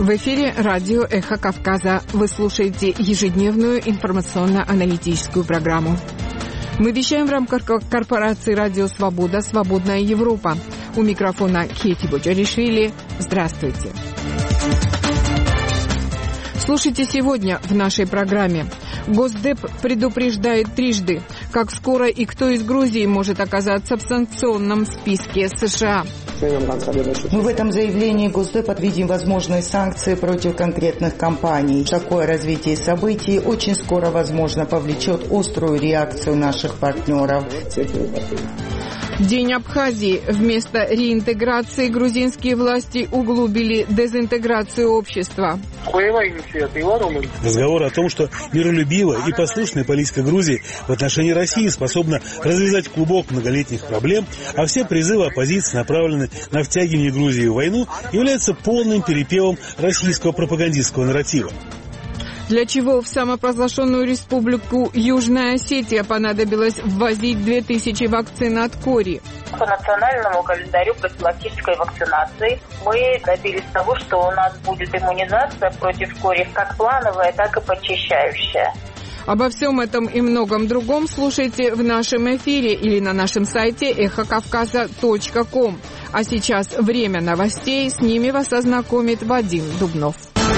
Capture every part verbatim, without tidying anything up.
В эфире радио «Эхо Кавказа». Вы слушаете ежедневную информационно-аналитическую программу. Мы вещаем в рамках корпорации «Радио Свобода. Свободная Европа». У микрофона Кети Боджаришвили. Здравствуйте. Слушайте сегодня в нашей программе. Госдеп предупреждает трижды, как скоро и кто из Грузии может оказаться в санкционном списке США. Мы в этом заявлении Госдепа видим возможные санкции против конкретных компаний. Такое развитие событий очень скоро, возможно, повлечет острую реакцию наших партнеров. День Абхазии. Вместо реинтеграции грузинские власти углубили дезинтеграцию общества. Разговор о том, что миролюбивая и послушная политика Грузии в отношении России способна развязать клубок многолетних проблем, а все призывы оппозиции направлены на втягивание Грузии в войну, являются полным перепевом российского пропагандистского нарратива. Для чего в самопровозглашенную республику Южная Осетия понадобилось ввозить две тысячи вакцин от кори? По национальному календарю профилактической вакцинации мы добились того, что у нас будет иммунизация против кори как плановая, так и подчищающая. Обо всем этом и многом другом слушайте в нашем эфире или на нашем сайте эхо кавказа точка ком. А сейчас время новостей, с ними вас ознакомит Вадим Дубнов.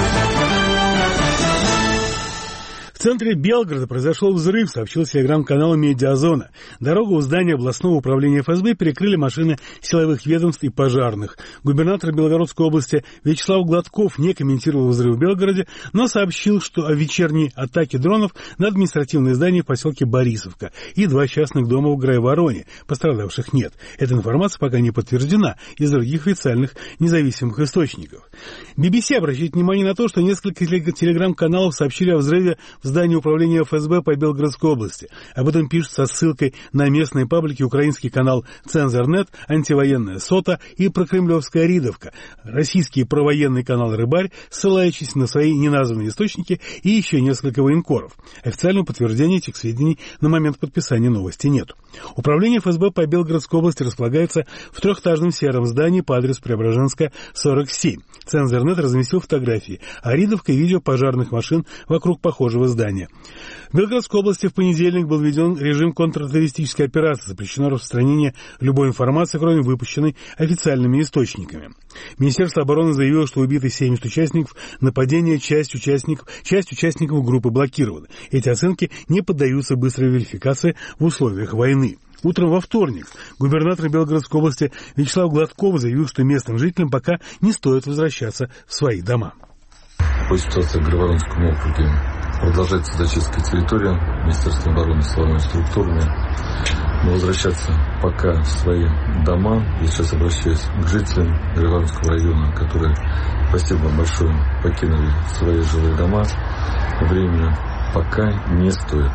В центре Белгорода произошел взрыв, сообщил телеграм-канал «Медиазона». Дорогу у здания областного управления эф эс бэ перекрыли машины силовых ведомств и пожарных. Губернатор Белгородской области Вячеслав Гладков не комментировал взрыв в Белгороде, но сообщил, что о вечерней атаке дронов на административное здание в поселке Борисовка и два частных дома в Грайвороне. Пострадавших нет. Эта информация пока не подтверждена из других официальных независимых источников. би би си обращает внимание на то, что несколько телеграм-каналов сообщили о взрыве в здании управления эф эс бэ по Белгородской области. Об этом пишут со ссылкой на местные паблики украинский канал «Цензорнет», антивоенная «Сота» и прокремлевская «Ридовка», российский провоенный канал «Рыбарь», ссылающийся на свои неназванные источники, и еще несколько военкоров. Официального подтверждения этих сведений на момент подписания новости нет. Управление эф эс бэ по Белгородской области располагается в трехэтажном сером здании по адресу Преображенская, сорок семь. «Цензорнет» разместил фотографии, а «Ридовка» и видео пожарных машин вокруг похожего здания. В Белгородской области в понедельник был введен режим контртеррористической операции. Запрещено распространение любой информации, кроме выпущенной официальными источниками. Министерство обороны заявило, что убиты семьдесят участников нападения, часть участников, часть участников группы блокированы. Эти оценки не поддаются быстрой верификации в условиях войны. Утром во вторник губернатор Белгородской области Вячеслав Гладков заявил, что местным жителям пока не стоит возвращаться в свои дома. По ситуации в Грайворонском округе продолжается зачистка территории. Министерство обороны силовыми структурами. Но возвращаться пока в свои дома. Я сейчас обращаюсь к жителям Грайворонского района, которые, спасибо вам большое, покинули свои жилые дома. Временно пока не стоит.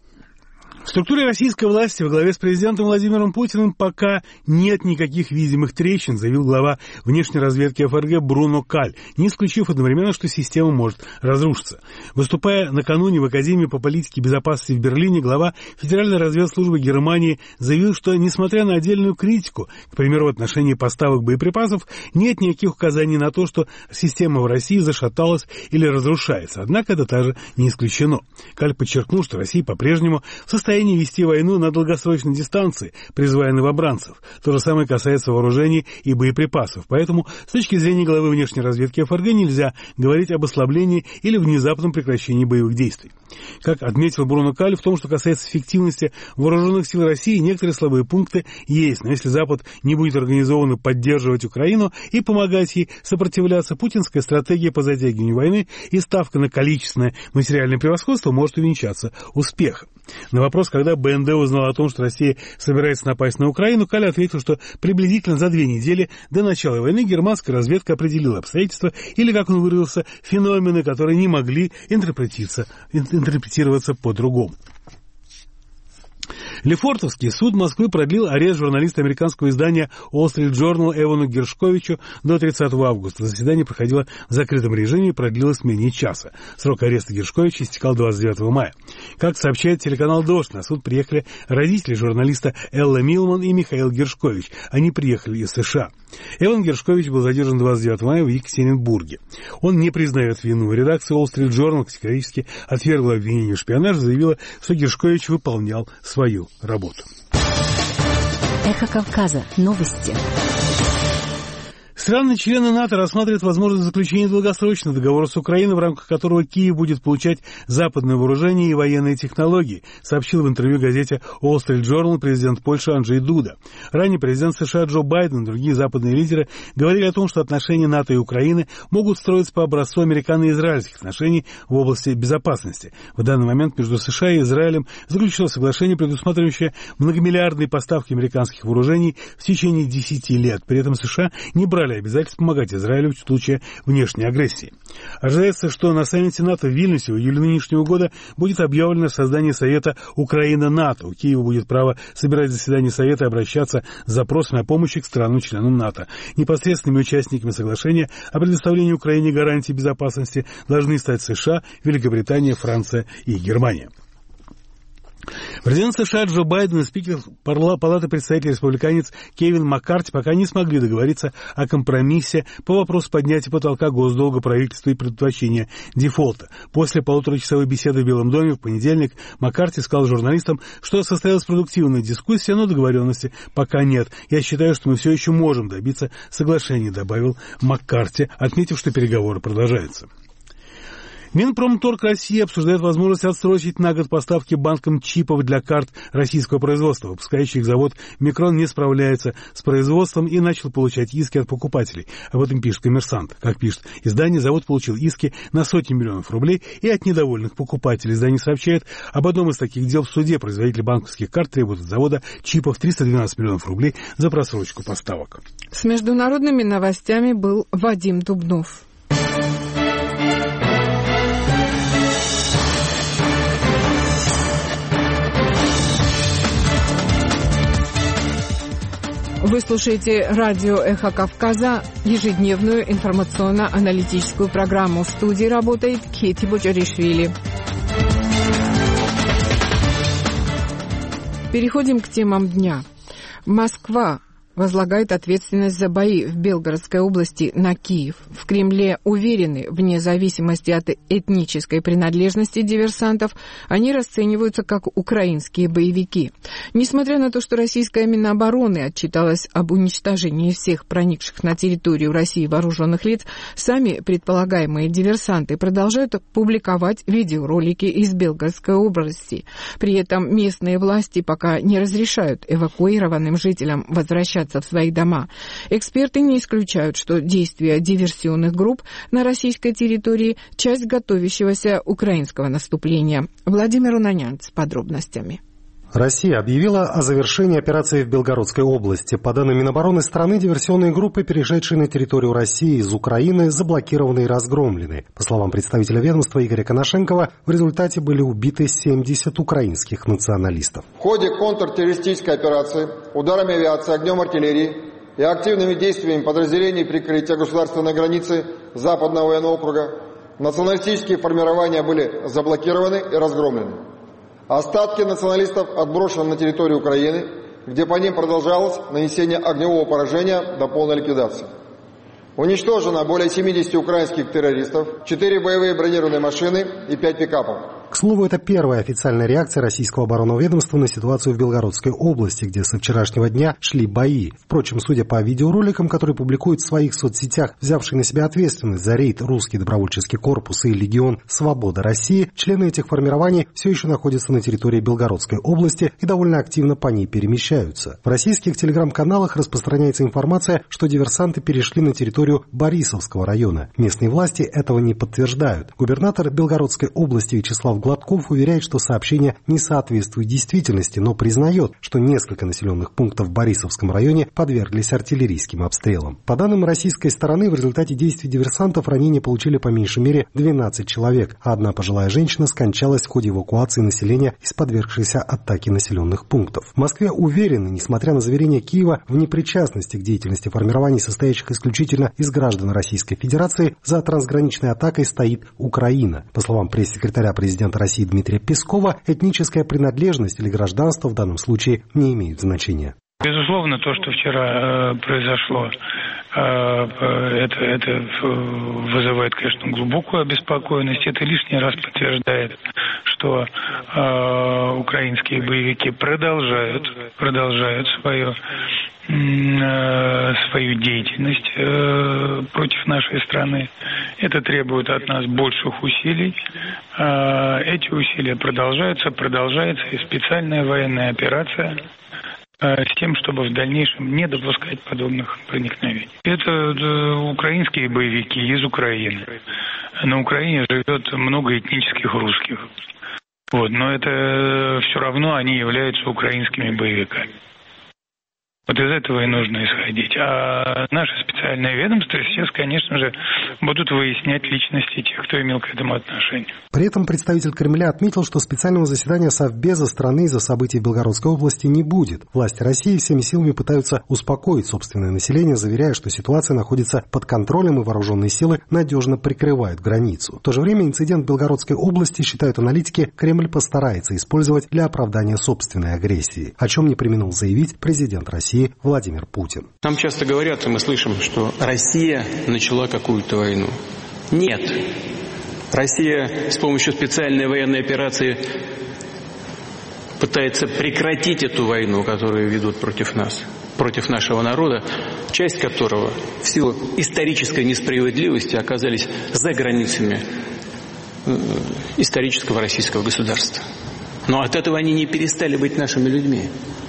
В структуре российской власти во главе с президентом Владимиром Путиным пока нет никаких видимых трещин, заявил глава внешней разведки эф эр гэ Бруно Каль, не исключив одновременно, что система может разрушиться. Выступая накануне в Академии по политике безопасности в Берлине, глава Федеральной разведслужбы Германии заявил, что, несмотря на отдельную критику, к примеру, в отношении поставок боеприпасов, нет никаких указаний на то, что система в России зашаталась или разрушается. Однако это также не исключено. Каль подчеркнул, что Россия по-прежнему в состоянии вести войну на долгосрочной дистанции, призывая новобранцев. То же самое касается вооружений и боеприпасов. Поэтому, с точки зрения главы внешней разведки эф эр гэ, нельзя говорить об ослаблении или внезапном прекращении боевых действий. Как отметил Бруно Каль, в том, что касается эффективности вооруженных сил России, некоторые слабые пункты есть. Но если Запад не будет организованно поддерживать Украину и помогать ей сопротивляться, путинская стратегия по затягиванию войны и ставка на количественное материальное превосходство может увенчаться успехом. На вопрос, когда бэ эн дэ узнал о том, что Россия собирается напасть на Украину, Каль ответил, что приблизительно за две недели до начала войны германская разведка определила обстоятельства или, как он выразился, феномены, которые не могли интерпретироваться, интерпретироваться по-другому. Лефортовский суд Москвы продлил арест журналиста американского издания Wall Street Journal Эвану Гершковичу до тридцатого августа. Заседание проходило в закрытом режиме и продлилось менее часа. Срок ареста Гершковича истекал двадцать девятого мая. Как сообщает телеканал «Дождь», на суд приехали родители журналиста Элла Милман и Михаил Гершкович. Они приехали из США. Эван Гершкович был задержан двадцать девятого мая в Екатеринбурге. Он не признает вину. Редакция Wall Street Journal категорически отвергла обвинение в шпионаже, заявила, что Гершкович выполнял свою работу. Эхо Кавказа. Новости. Страны-члены НАТО рассматривают возможность заключения долгосрочного договора с Украиной, в рамках которого Киев будет получать западное вооружение и военные технологии, сообщил в интервью газете Wall Street Journal президент Польши Анджей Дуда. Ранее президент США Джо Байден и другие западные лидеры говорили о том, что отношения НАТО и Украины могут строиться по образцу американо-израильских отношений в области безопасности. В данный момент между США и Израилем заключено соглашение, предусматривающее многомиллиардные поставки американских вооружений в течение десяти лет. При этом США не брали обязательств помогать Израилю в случае внешней агрессии. Ожидается, что на саммите НАТО в Вильнюсе в июле нынешнего года будет объявлено создание Совета Украина-НАТО. У Киева будет право собирать заседания Совета и обращаться с запросами о помощи к странам-членам НАТО. Непосредственными участниками соглашения о предоставлении Украине гарантий безопасности должны стать США, Великобритания, Франция и Германия. Президент США Джо Байден и спикер Палаты представителей республиканец Кевин Маккарти пока не смогли договориться о компромиссе по вопросу поднятия потолка госдолга правительства и предотвращения дефолта. После полуторачасовой беседы в Белом доме в понедельник Маккарти сказал журналистам, что состоялась продуктивная дискуссия, но договоренности пока нет. «Я считаю, что мы все еще можем добиться соглашения», добавил Маккарти, отметив, что переговоры продолжаются. Минпромторг России обсуждает возможность отсрочить на год поставки банкам чипов для карт российского производства. Выпускающий их завод «Микрон» не справляется с производством и начал получать иски от покупателей. Об этом пишет «Коммерсант». Как пишет издание, завод получил иски на сотни миллионов рублей и от недовольных покупателей. Издание сообщает об одном из таких дел в суде. Производители банковских карт требуют от завода чипов триста двенадцать миллионов рублей за просрочку поставок. С международными новостями был Вадим Дубнов. Вы слушаете радио «Эхо Кавказа», ежедневную информационно-аналитическую программу. В студии работает Кити Боджаришвили. Переходим к темам дня. Москва возлагает ответственность за бои в Белгородской области на Киев. В Кремле уверены, вне зависимости от этнической принадлежности диверсантов, они расцениваются как украинские боевики. Несмотря на то, что российская Минобороны отчиталась об уничтожении всех проникших на территорию России вооруженных лиц, сами предполагаемые диверсанты продолжают публиковать видеоролики из Белгородской области. При этом местные власти пока не разрешают эвакуированным жителям возвращаться в свои дома. Эксперты не исключают, что действия диверсионных групп на российской территории – часть готовящегося украинского наступления. Владимир Унанян с подробностями. Россия объявила о завершении операции в Белгородской области. По данным Минобороны страны, диверсионные группы, перешедшие на территорию России из Украины, заблокированы и разгромлены. По словам представителя ведомства Игоря Коношенкова, в результате были убиты семьдесят украинских националистов. В ходе контртеррористической операции ударами авиации, огнем артиллерии и активными действиями подразделений прикрытия государственной границы Западного военного округа националистические формирования были заблокированы и разгромлены. Остатки националистов отброшены на территорию Украины, где по ним продолжалось нанесение огневого поражения до полной ликвидации. Уничтожено более семидесяти украинских террористов, четыре боевые бронированные машины и пять пикапов. К слову, это первая официальная реакция российского оборонного ведомства на ситуацию в Белгородской области, где со вчерашнего дня шли бои. Впрочем, судя по видеороликам, которые публикуют в своих соцсетях, взявшие на себя ответственность за рейд «Русский добровольческий корпус» и «Легион Свобода России», члены этих формирований все еще находятся на территории Белгородской области и довольно активно по ней перемещаются. В российских телеграм-каналах распространяется информация, что диверсанты перешли на территорию Борисовского района. Местные власти этого не подтверждают. Губернатор Белгородской области Вячеслав Станислав Гладков уверяет, что сообщение не соответствует действительности, но признает, что несколько населенных пунктов в Борисовском районе подверглись артиллерийским обстрелам. По данным российской стороны, в результате действий диверсантов ранения получили по меньшей мере двенадцать человек, а одна пожилая женщина скончалась в ходе эвакуации населения из подвергшихся атаке населенных пунктов. В Москве уверены, несмотря на заверения Киева в непричастности к деятельности формирований, состоящих исключительно из граждан Российской Федерации, за трансграничной атакой стоит Украина. По словам пресс-секретаря президента России Дмитрия Пескова, этническая принадлежность или гражданство в данном случае не имеет значения. Безусловно, то, что вчера э, произошло, э, это, это вызывает, конечно, глубокую обеспокоенность. Это лишний раз подтверждает, что э, украинские боевики продолжают, продолжают свое, э, свою деятельность э, против нашей страны. Это требует от нас больших усилий. Э, эти усилия продолжаются, продолжается и специальная военная операция с тем, чтобы в дальнейшем не допускать подобных проникновений. Это украинские боевики из Украины. На Украине живет много этнических русских. Вот, но это все равно они являются украинскими боевиками. Вот из этого и нужно исходить. А наши специальные ведомства сейчас, конечно же, будут выяснять личности тех, кто имел к этому отношение. При этом представитель Кремля отметил, что специального заседания Совбеза страны из-за событий в Белгородской области не будет. Власти России всеми силами пытаются успокоить собственное население, заверяя, что ситуация находится под контролем и вооруженные силы надежно прикрывают границу. В то же время инцидент в Белгородской области, считают аналитики, Кремль постарается использовать для оправдания собственной агрессии, о чем не преминул заявить президент России Владимир Путин. Нам часто говорят, и мы слышим, что Россия начала какую-то войну. Нет. Россия с помощью специальной военной операции пытается прекратить эту войну, которую ведут против нас, против нашего народа, часть которого в силу исторической несправедливости оказались за границами исторического российского государства. Но от этого они не перестали быть нашими людьми.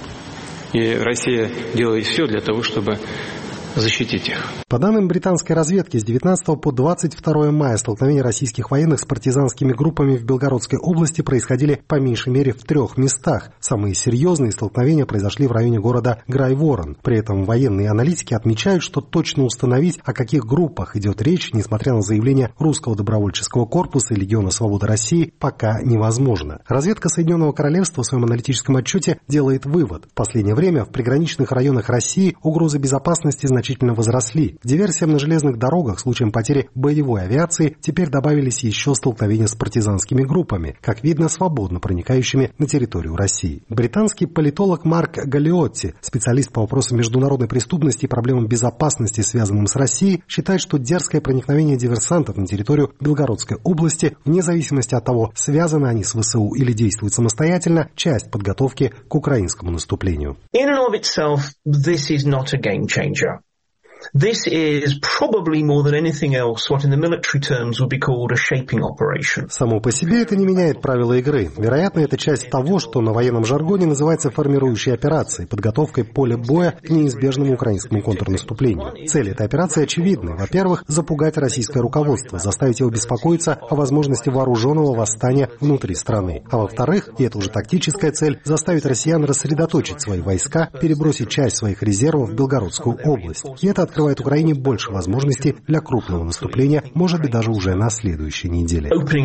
И Россия делает все для того, чтобы защитить их. По данным британской разведки, с девятнадцатого по двадцать второе мая столкновения российских военных с партизанскими группами в Белгородской области происходили по меньшей мере в трех местах. Самые серьезные столкновения произошли в районе города Грайворон. При этом военные аналитики отмечают, что точно установить, о каких группах идет речь, несмотря на заявления Русского добровольческого корпуса и Легиона Свободы России, пока невозможно. Разведка Соединенного Королевства в своем аналитическом отчете делает вывод. В последнее время в приграничных районах России угрозы безопасности значительно возросли. К диверсиям на железных дорогах случаем потери боевой авиации теперь добавились еще столкновения с партизанскими группами, как видно, свободно проникающими на территорию России. Британский политолог Марк Галлиотти, специалист по вопросам международной преступности и проблемам безопасности, связанным с Россией, считает, что дерзкое проникновение диверсантов на территорию Белгородской области, вне зависимости от того, связаны они с ВСУ или действуют самостоятельно, часть подготовки к украинскому наступлению. In and of itself, this is not a game changer. This is probably more than anything else what in the military terms would be called a shaping operation. Само по себе это не меняет правила игры. Вероятно, это часть того, что на военном жаргоне называется формирующей операцией, подготовкой поля боя к неизбежному украинскому контрнаступлению. Цель этой операции очевидна. Во-первых, запугать российское руководство, заставить его беспокоиться о возможности вооруженного восстания внутри страны. А во-вторых, и это уже тактическая цель, заставить россиян рассредоточить свои войска, перебросить часть своих резервов в Белгородскую область. И это открывает Украине больше возможностей для крупного наступления, может быть, даже уже на следующей неделе.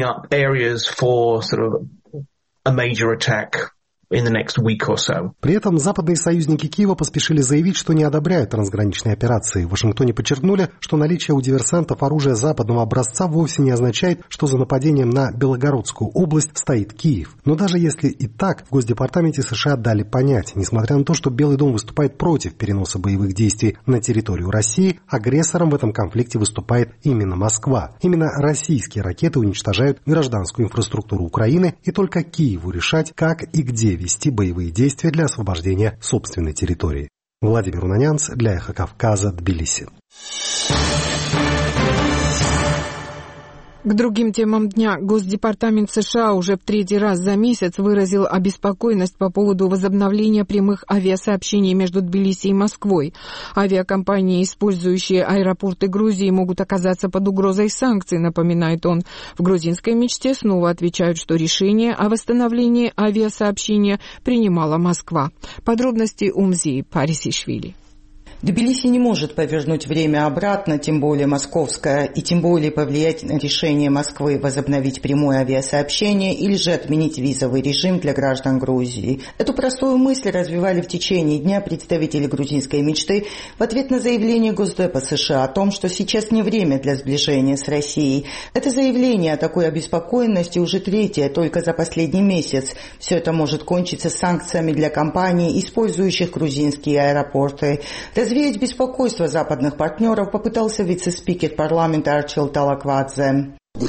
In the next week or so. При этом западные союзники Киева поспешили заявить, что не одобряют трансграничные операции. В Вашингтоне подчеркнули, что наличие у диверсантов оружия западного образца вовсе не означает, что за нападением на Белгородскую область стоит Киев. Но даже если и так, в Госдепартаменте США дали понять, несмотря на то, что Белый дом выступает против переноса боевых действий на территорию России, агрессором в этом конфликте выступает именно Москва. Именно российские ракеты уничтожают гражданскую инфраструктуру Украины, и только Киеву решать, как и где вести боевые действия для освобождения собственной территории. Владимир Унанянц для Эхо Кавказа, Тбилиси. К другим темам дня. Госдепартамент США уже в третий раз за месяц выразил обеспокоенность по поводу возобновления прямых авиасообщений между Тбилиси и Москвой. Авиакомпании, использующие аэропорты Грузии, могут оказаться под угрозой санкций, напоминает он. В грузинской мечте снова отвечают, что решение о восстановлении авиасообщения принимала Москва. Подробности Умзи Парисишвили. Тбилиси не может повернуть время обратно, тем более московское, и тем более повлиять на решение Москвы возобновить прямое авиасообщение или же отменить визовый режим для граждан Грузии. Эту простую мысль развивали в течение дня представители грузинской мечты в ответ на заявление Госдепа США о том, что сейчас не время для сближения с Россией. Это заявление о такой обеспокоенности уже третье только за последний месяц. Все это может кончиться санкциями для компаний, использующих грузинские аэропорты. Развеять беспокойство западных партнеров попытался вице-спикер парламента Арчил Талаквадзе.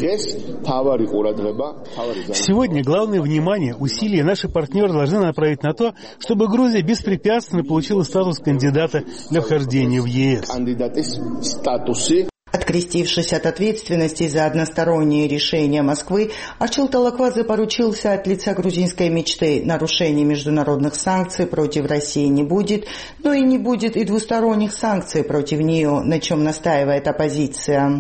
Сегодня главное внимание, усилия наши партнеры должны направить на то, чтобы Грузия беспрепятственно получила статус кандидата для вхождения в ЕС. Открестившись от ответственности за односторонние решения Москвы, Арчил Талаквадзе поручился от лица грузинской мечты: нарушений международных санкций против России не будет, но и не будет и двусторонних санкций против нее, на чем настаивает оппозиция.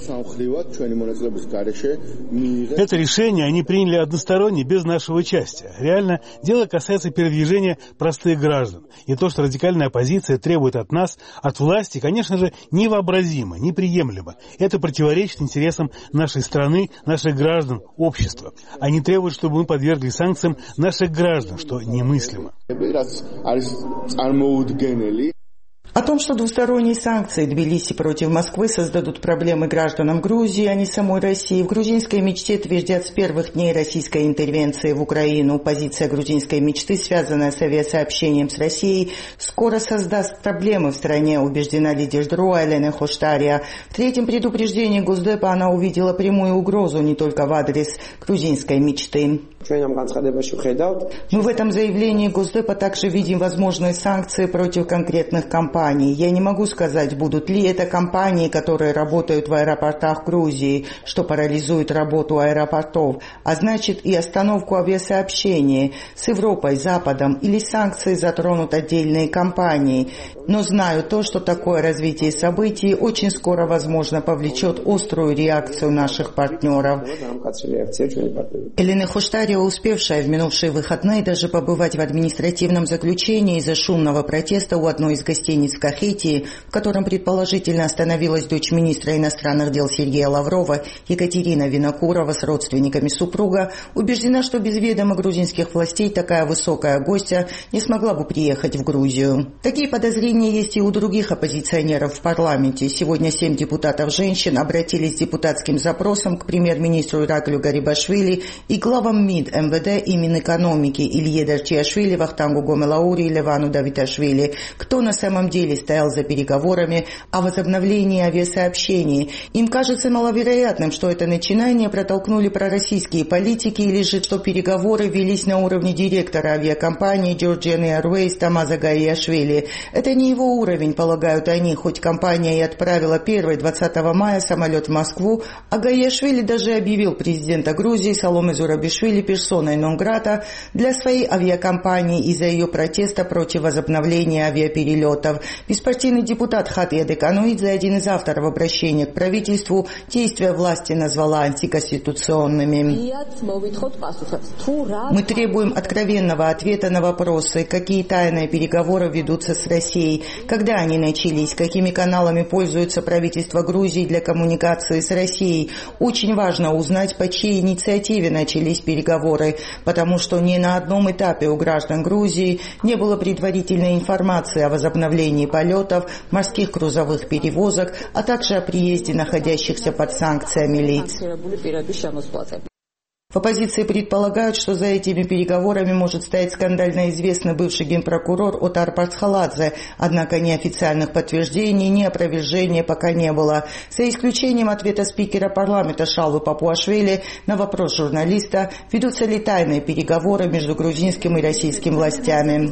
Это решение они приняли односторонне, без нашего участия. Реально, дело касается передвижения простых граждан. И то, что радикальная оппозиция требует от нас, от власти, конечно же, невообразимо, неприемлемо. Это противоречит интересам нашей страны, наших граждан, общества. Они требуют, чтобы мы подвергли санкциям наших граждан, что немыслимо. О том, что двусторонние санкции Тбилиси против Москвы создадут проблемы гражданам Грузии, а не самой России, в грузинской мечте твердят с первых дней российской интервенции в Украину. Позиция грузинской мечты, связанная с авиасообщением с Россией, скоро создаст проблемы в стране, убеждена лидер ДРО Элена Хоштария. В третьем предупреждении Госдепа она увидела прямую угрозу не только в адрес грузинской мечты. Мы в этом заявлении Госдепа также видим возможные санкции против конкретных компаний. Я не могу сказать, будут ли это компании, которые работают в аэропортах Грузии, что парализует работу аэропортов, а значит и остановку авиасообщения с Европой, Западом, или санкции затронут отдельные компании. Но знаю то, что такое развитие событий очень скоро, возможно, повлечет острую реакцию наших партнеров. Элена Хоштария, успевшая в минувшие выходные даже побывать в административном заключении из-за шумного протеста у одной из гостиниц в Кахетии, в котором предположительно остановилась дочь министра иностранных дел Сергея Лаврова, Екатерина Винокурова, с родственниками супруга, убеждена, что без ведома грузинских властей такая высокая гостья не смогла бы приехать в Грузию. Такие подозрения есть и у других оппозиционеров в парламенте. Сегодня семь депутатов-женщин обратились с депутатским запросом к премьер-министру Ираклию Гарибашвили и главам МИД, МВД и Минэкономики Илье Дарчиашвили, Вахтангу Гомелаури и Левану Давиташвили, кто на самом деле стоял за переговорами о возобновлении авиасообщений. Им кажется маловероятным, что это начинание протолкнули пророссийские политики или же что переговоры велись на уровне директора авиакомпании Georgian Airways Тамаза Гаиашвили. Это не его уровень, полагают они, хоть компания и отправила первый двадцатого мая самолет в Москву, а Гаиашвили даже объявил президента Грузии Саломе Зурабишвили персоной нон-грата для своей авиакомпании из-за ее протеста против возобновления авиаперелетов. Беспартийный депутат Хатия Декануидзе, один из авторов обращения к правительству, действия власти назвала антиконституционными. Мы требуем откровенного ответа на вопросы, какие тайные переговоры ведутся с Россией, когда они начались, какими каналами пользуется правительство Грузии для коммуникации с Россией. Очень важно узнать, по чьей инициативе начались переговоры, потому что ни на одном этапе у граждан Грузии не было предварительной информации о возобновлении полетов, морских грузовых перевозок, а также о приезде находящихся под санкциями лиц. В оппозиции предполагают, что за этими переговорами может стоять скандально известный бывший генпрокурор Отар Парцхаладзе, однако ни официальных подтверждений, ни опровержения пока не было. За исключением ответа спикера парламента Шалвы Папуашвили на вопрос журналиста, ведутся ли тайные переговоры между грузинским и российским властями.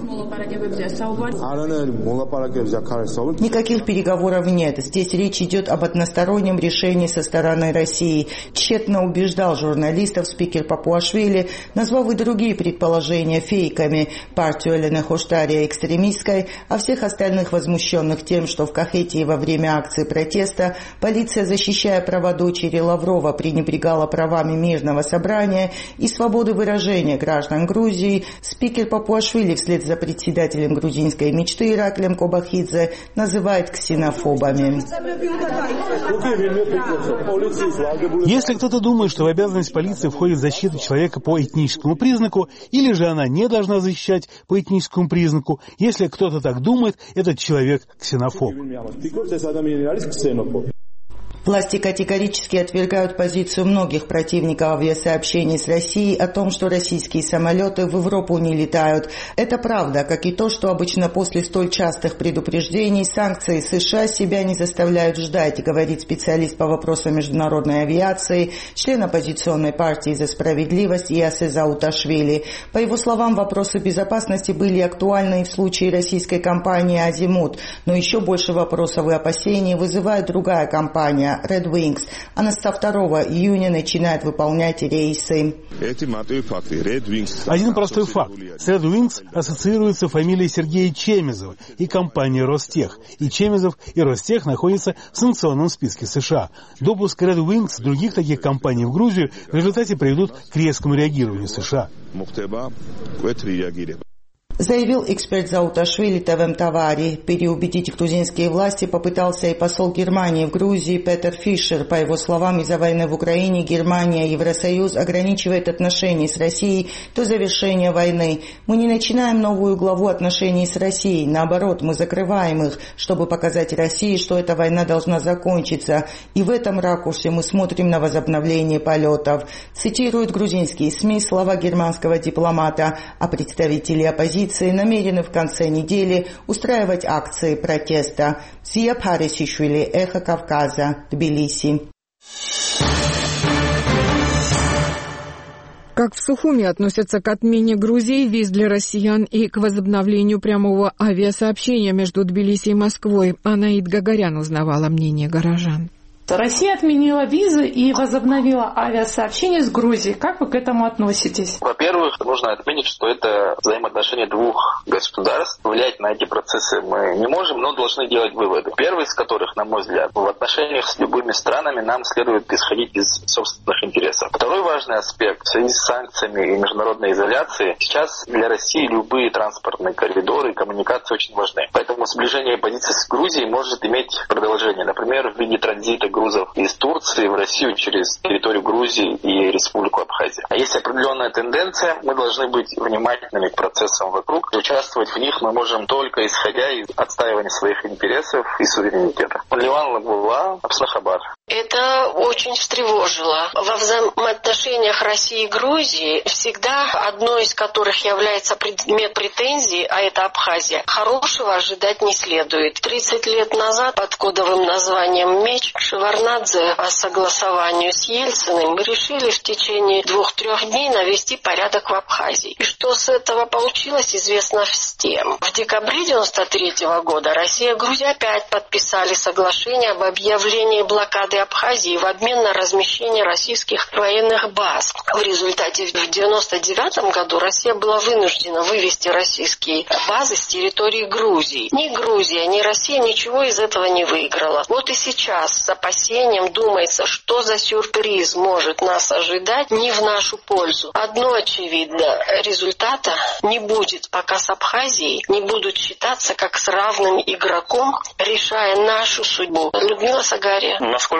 Никаких переговоров нет. Здесь речь идет об одностороннем решении со стороны России. Тщетно убеждал журналистов спикер Папуашвили, назвав и другие предположения фейками, партию Элены Хоштария экстремистской, а всех остальных возмущенных тем, что в Кахетии во время акции протеста полиция, защищая права дочери Лаврова, пренебрегала правами мирного собрания и свободы выражения граждан Грузии, спикер Папуашвили вслед за председателем грузинской мечты Ираклием Кобахидзе называет ксенофобами. Если кто-то думает, что в обязанность полиции входит защита человека по этническому признаку, или же она не должна защищать по этническому признаку, если кто-то так думает, этот человек ксенофоб. Власти категорически отвергают позицию многих противников авиасообщений с Россией о том, что российские самолеты в Европу не летают. Это правда, как и то, что обычно после столь частых предупреждений санкции США себя не заставляют ждать, говорит специалист по вопросам международной авиации, член оппозиционной партии «За справедливость» Ясы Зауташвили. По его словам, вопросы безопасности были актуальны и в случае российской компании «Азимут», но еще больше вопросов и опасений вызывает другая компания Red Wings. Она со второго июня начинает выполнять рейсы. Один простой факт. С Red Wings ассоциируется фамилия Сергея Чемезова и компания Ростех. И Чемезов, и Ростех находятся в санкционном списке США. Допуск Red Wings и других таких компаний в Грузию в результате приведут к резкому реагированию США. Заявил эксперт Зауташвили Тевем Тавари. Переубедить грузинские власти попытался и посол Германии в Грузии Петер Фишер. По его словам, из-за войны в Украине Германия и Евросоюз ограничивает отношения с Россией до завершения войны. Мы не начинаем новую главу отношений с Россией. Наоборот, мы закрываем их, чтобы показать России, что эта война должна закончиться. И в этом ракурсе мы смотрим на возобновление полетов. Цитируют грузинские СМИ слова германского дипломата, а представители оппозиции намерены в конце недели устраивать акции протеста. Зия Парисишвили, Эхо Кавказа, Тбилиси. Как в Сухуми относятся к отмене Грузии виз для россиян и к возобновлению прямого авиасообщения между Тбилиси и Москвой, Анаид Гагарян узнавала мнение горожан. Россия отменила визы и возобновила авиасообщение с Грузией. Как вы к этому относитесь? Во-первых, нужно отметить, что это взаимоотношения двух государств. Влиять на эти процессы мы не можем, но должны делать выводы. Первый из которых, на мой взгляд, в отношениях с любыми странами нам следует исходить из собственных интересов. Второй важный аспект в связи с санкциями и международной изоляцией. Сейчас для России любые транспортные коридоры и коммуникации очень важны. Поэтому сближение позиций с Грузией может иметь продолжение. Например, в виде транзита грузов из Турции в Россию через территорию Грузии и Республику Абхазия. А есть определенная тенденция, мы должны быть внимательными к процессам вокруг. Участвовать в них мы можем только исходя из отстаивания своих интересов и суверенитета. Ливан Лагула, Апснахабад. Это очень встревожило. Во взаимоотношениях России и Грузии всегда одной из которых является предмет претензий, а это Абхазия, хорошего ожидать не следует. тридцать лет назад под кодовым названием «Меч» Шеварднадзе по согласованию с Ельциным мы решили в течение двух-трех дней навести порядок в Абхазии. И что с этого получилось, известно всем. В декабре девяносто третьего года Россия и Грузия опять подписали соглашение об объявлении блокады Абхазии в обмен на размещение российских военных баз. В результате в девяносто девятом году Россия была вынуждена вывести российские базы с территории Грузии. Ни Грузия, ни Россия ничего из этого не выиграла. Вот и сейчас с опасением думается, что за сюрприз может нас ожидать не в нашу пользу. Одно очевидно, результата не будет, пока с Абхазией не будут считаться как с равным игроком, решая нашу судьбу. Людмила Сагария. Насколько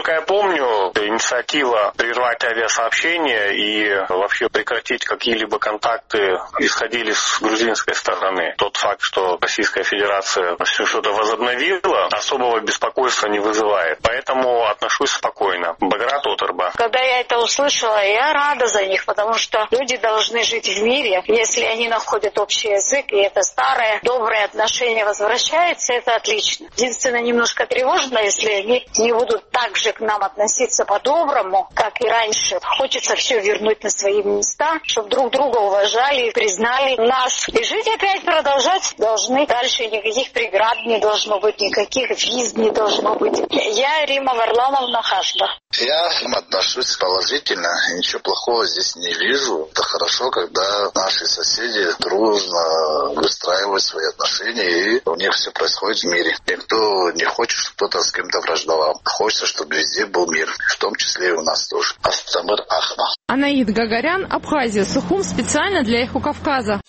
Насколько я помню, инициатива прервать авиасообщение и вообще прекратить какие-либо контакты исходили с грузинской стороны. Тот факт, что Российская Федерация все что-то возобновила, особого беспокойства не вызывает. Поэтому отношусь спокойно. Баграт Оторба. Когда я это услышала, я рада за них, потому что люди должны жить в мире. Если они находят общий язык, и это старое, доброе отношение возвращается, это отлично. Единственное, немножко тревожно, если они не будут так же к нам относиться по-доброму, как и раньше. Хочется все вернуть на свои места, чтобы друг друга уважали, признали нас. И жить опять продолжать должны. Дальше никаких преград не должно быть, никаких виз не должно быть. Я Рима Варламовна Хашба. Я отношусь положительно, ничего плохого здесь не вижу. Это хорошо, когда наши соседи дружно выстраивают свои отношения, и у них все происходит в мире. Никто не хочет, чтобы кто-то с кем-то враждовал. Хочется, чтобы везде был мир, в том числе и у нас тоже. Астамыр Ахма. Анаид Гагарян, Абхазия, Сухум, специально для Эхо Кавказа.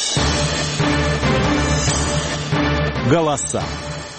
Голоса.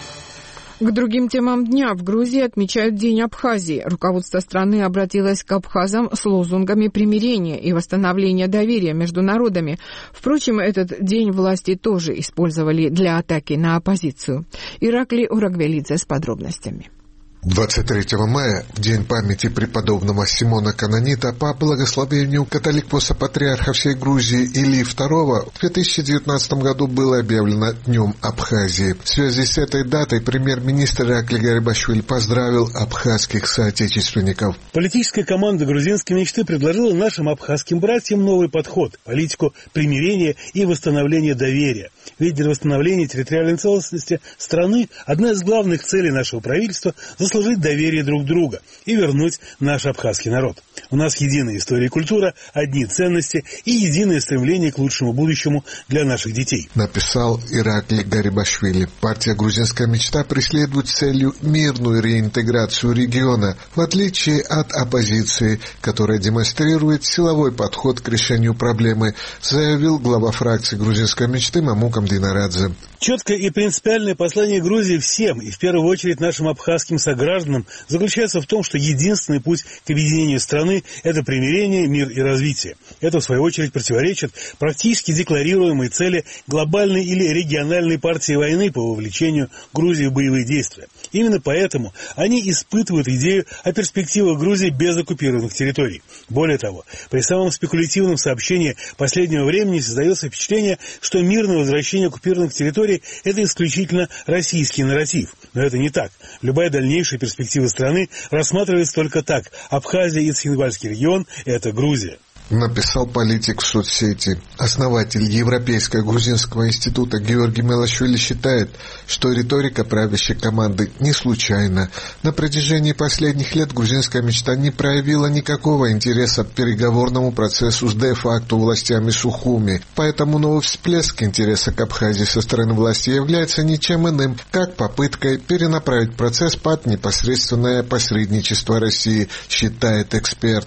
К другим темам дня. В Грузии отмечают День Абхазии. Руководство страны обратилось к абхазам с лозунгами примирения и восстановления доверия между народами. Впрочем, этот день власти тоже использовали для атаки на оппозицию. Иракли Урагвелидзе с подробностями. двадцать третьего мая, в день памяти преподобного Симона Канонита, по благословению католик-патриарха всей Грузии Илии второго, в две тысячи девятнадцатом году было объявлено Днем Абхазии. В связи с этой датой премьер-министр Иракли Гарибашвили поздравил абхазских соотечественников. Политическая команда грузинской мечты предложила нашим абхазским братьям новый подход – политику примирения и восстановления доверия. Ведь для восстановления территориальной целостности страны одна из главных целей нашего правительства – заслужить доверие друг друга и вернуть наш абхазский народ. У нас единая история и культура, одни ценности и единое стремление к лучшему будущему для наших детей. Написал Иракли Гарибашвили. Партия «Грузинская мечта» преследует целью мирную реинтеграцию региона, в отличие от оппозиции, которая демонстрирует силовой подход к решению проблемы, заявил глава фракции «Грузинской мечты» Мамукам Динарадзе. Четкое и принципиальное послание Грузии всем, и в первую очередь нашим абхазским согражданам, заключается в том, что единственный путь к объединению страны – это примирение, мир и развитие. Это, в свою очередь, противоречит практически декларируемой цели глобальной или региональной партии войны по вовлечению Грузии в боевые действия. Именно поэтому они испытывают идею о перспективах Грузии без оккупированных территорий. Более того, при самом спекулятивном сообщении последнего времени создается впечатление, что мирное возвращение оккупированных территорий – это исключительно российский нарратив. Но это не так. Любая дальнейшая перспектива страны рассматривается только так. Абхазия и Цхинвальский регион – это Грузия. Написал политик в соцсети. Основатель Европейского грузинского института Георгий Мелашвили считает, что риторика правящей команды не случайна. На протяжении последних лет грузинская мечта не проявила никакого интереса к переговорному процессу с де-факто властями Сухуми. Поэтому новый всплеск интереса к Абхазии со стороны власти является ничем иным, как попыткой перенаправить процесс под непосредственное посредничество России, считает эксперт.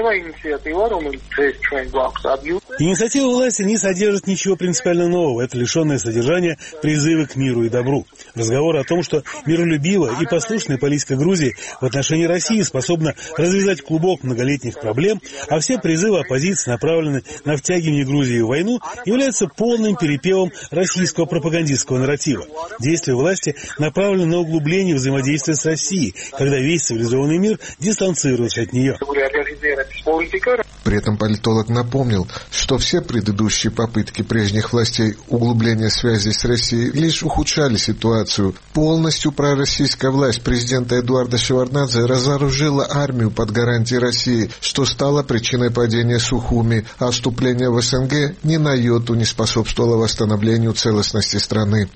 Инициатива власти не содержит ничего принципиально нового. Это лишенное содержания призывы к миру и добру. Разговор о том, что миролюбивая и послушная политика Грузии в отношении России способна развязать клубок многолетних проблем, а все призывы оппозиции направлены на втягивание Грузии в войну, являются полным перепевом российского пропагандистского нарратива. Действия власти направлены на углубление взаимодействия с Россией, когда весь цивилизованный мир дистанцируется от нее. При этом политолог напомнил, что все предыдущие попытки прежних властей углубления связей с Россией лишь ухудшали ситуацию. Полностью пророссийская власть президента Эдуарда Шеварднадзе разоружила армию под гарантией России, что стало причиной падения Сухуми, а вступление в СНГ ни на йоту не способствовало восстановлению целостности страны.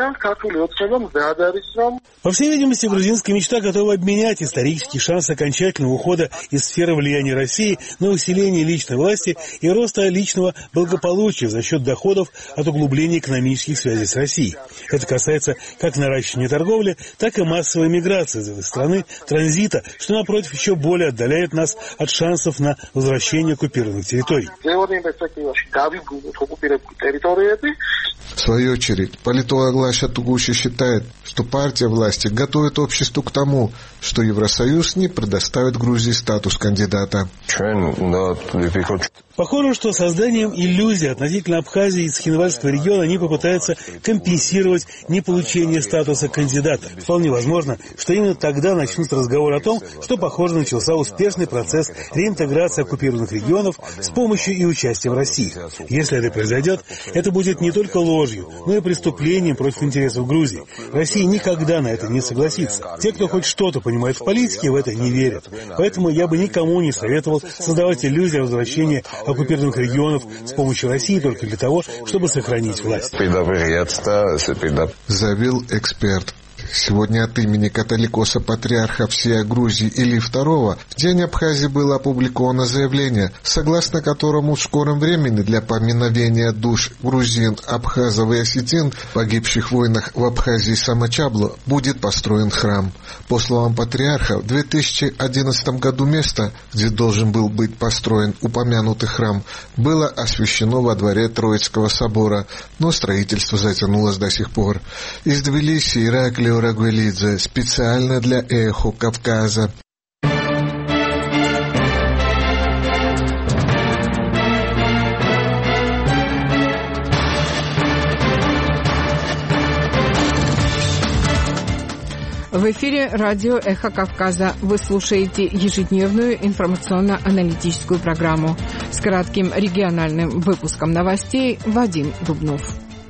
По всей видимости, грузинская мечта готова обменять исторический шанс окончательного ухода из сферы влияния России на усиление усиления личной власти и роста личного благополучия за счет доходов от углубления экономических связей с Россией. Это касается как наращивания торговли, так и массовой миграции из этой страны, транзита, что, напротив, еще более отдаляет нас от шансов на возвращение оккупированных территорий. В свою очередь, политолог Лаша Тугуши считает, что партия власти готовит обществу к тому, что Евросоюз не предоставит Грузии статус кандидата. Похоже, что созданием иллюзии относительно Абхазии и Цхинвальского региона они попытаются компенсировать неполучение статуса кандидата. Вполне возможно, что именно тогда начнут разговор о том, что, похоже, начался успешный процесс реинтеграции оккупированных регионов с помощью и участием России. Если это произойдет, это будет не только ложью, но и преступлением против интересов Грузии. Россия никогда на это не согласится. Те, кто хоть что-то понимает в политике, в это не верят. Поэтому я бы никому не советовал создавать иллюзию возвращения оккупированных регионов с помощью России только для того, чтобы сохранить власть. Заявил эксперт. Сегодня от имени католикоса патриарха всей Грузии Илии второго в День Абхазии было опубликовано заявление, согласно которому в скором времени для поминовения душ грузин, абхазов и осетин, погибших в войнах в Абхазии и Самачабло, будет построен храм. По словам патриарха, в две тысячи одиннадцатом году место, где должен был быть построен упомянутый храм, было освящено во дворе Троицкого собора, но строительство затянулось до сих пор. Из Тбилиси Ираклий Рагуэлидзе специально для «Эхо Кавказа». В эфире радио «Эхо Кавказа». Вы слушаете ежедневную информационно-аналитическую программу с кратким региональным выпуском новостей. Вадим Дубнов.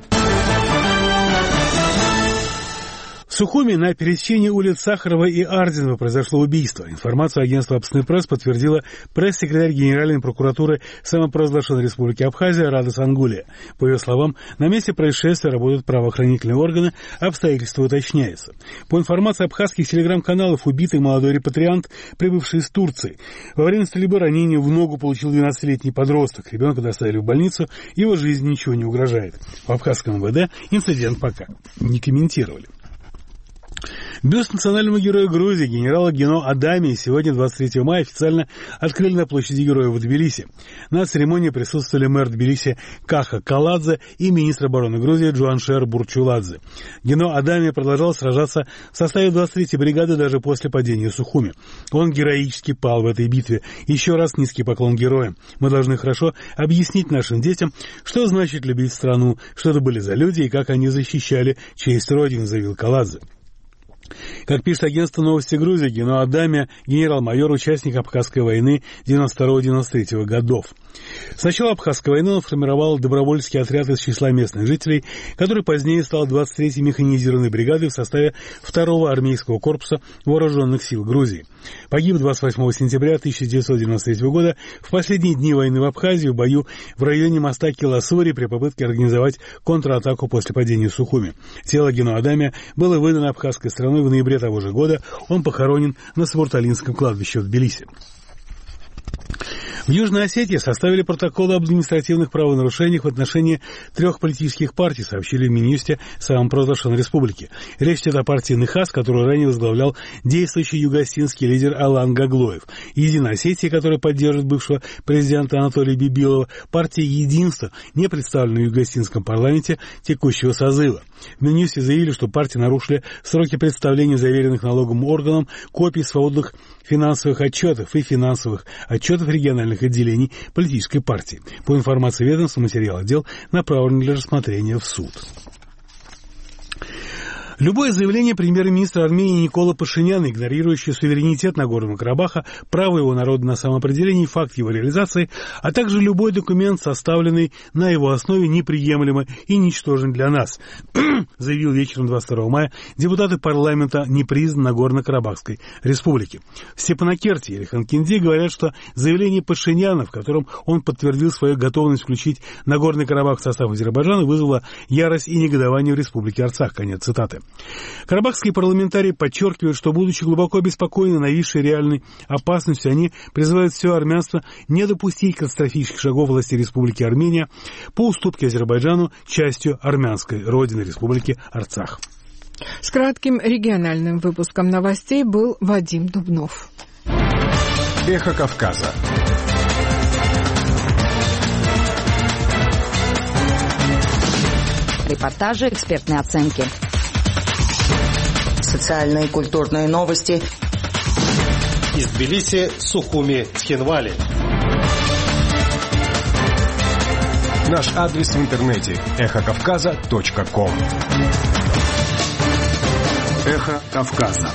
В Сухуми на пересечении улиц Сахарова и Ардинова произошло убийство. Информацию агентства «Абсный пресс» подтвердила пресс-секретарь Генеральной прокуратуры самопровозглашенной Республики Абхазия Рада Сангулия. По ее словам, на месте происшествия работают правоохранительные органы, обстоятельства уточняются. По информации абхазских телеграм-каналов, убитый молодой репатриант, прибывший из Турции. Во время стрельбы ранение в ногу получил двенадцатилетний подросток. Ребенка доставили в больницу, его жизни ничего не угрожает. В абхазском эм вэ дэ инцидент пока не комментировали. Бюст национальному герою Грузии генерала Гено Адамии сегодня, двадцать третьего мая, официально открыли на площади Героев в Тбилиси. На церемонии присутствовали мэр Тбилиси Каха Каладзе и министр обороны Грузии Джуаншер Бурчуладзе. Гено Адамия продолжал сражаться в составе двадцать третьей бригады даже после падения Сухуми. Он героически пал в этой битве. Еще раз низкий поклон героям. Мы должны хорошо объяснить нашим детям, что значит любить страну, что это были за люди и как они защищали честь Родины, заявил Каладзе. Как пишет агентство «Новости Грузии», Гено Адамия – генерал-майор, участник Абхазской войны девяносто второго — девяносто третьего годов. С начала Абхазской войны он формировал добровольческий отряд из числа местных жителей, который позднее стал двадцать третьей механизированной бригадой в составе второго армейского корпуса Вооруженных сил Грузии. Погиб двадцать восьмого сентября тысяча девятьсот девяносто третьего года в последние дни войны в Абхазии в бою в районе моста Киласури при попытке организовать контратаку после падения Сухуми. Тело Гено Адамия было выдано абхазской страной в ноябре того же года. Он похоронен на Сабурталинском кладбище в Тбилиси. В Южной Осетии составили протоколы об административных правонарушениях в отношении трех политических партий, сообщили в Минюсте самопровозглашенной республики. Речь идет о партии Нехас, которую ранее возглавлял действующий югоосетинский лидер Алан Гаглоев, Единой Осетии, которая поддерживает бывшего президента Анатолия Бибилова, партии Единство, не представленной в югоосетинском парламенте текущего созыва. В Минюсте заявили, что партии нарушили сроки представления заверенных налоговым органам копий свободных финансовых отчетов и финансовых отчетов региональных отделений политической партии. По информации ведомства, материал дел направлен для рассмотрения в суд. Любое заявление премьер-министра Армении Никола Пашиняна, игнорирующее суверенитет Нагорного Карабаха, право его народа на самоопределение, факт его реализации, а также любой документ, составленный на его основе, неприемлемо и ничтожен для нас, заявил вечером двадцать второго мая депутаты парламента непризнанной Нагорно-Карабахской республики. В Степанакерте и Ханкинди говорят, что заявление Пашиняна, в котором он подтвердил свою готовность включить Нагорный Карабах в состав Азербайджана, вызвало ярость и негодование в республике Арцах. Конец цитаты. Карабахские парламентарии подчеркивают, что, будучи глубоко обеспокоены нависшей реальной опасностью, они призывают все армянство не допустить катастрофических шагов власти Республики Армения по уступке Азербайджану частью армянской родины Республики Арцах. С кратким региональным выпуском новостей был Вадим Дубнов. Эхо Кавказа. Репортажи, экспертные оценки. Социальные и культурные новости. Из Тбилиси, Сухуми, Цхинвали. Наш адрес в интернете эхо кавказа точка ком. Эхо Кавказа.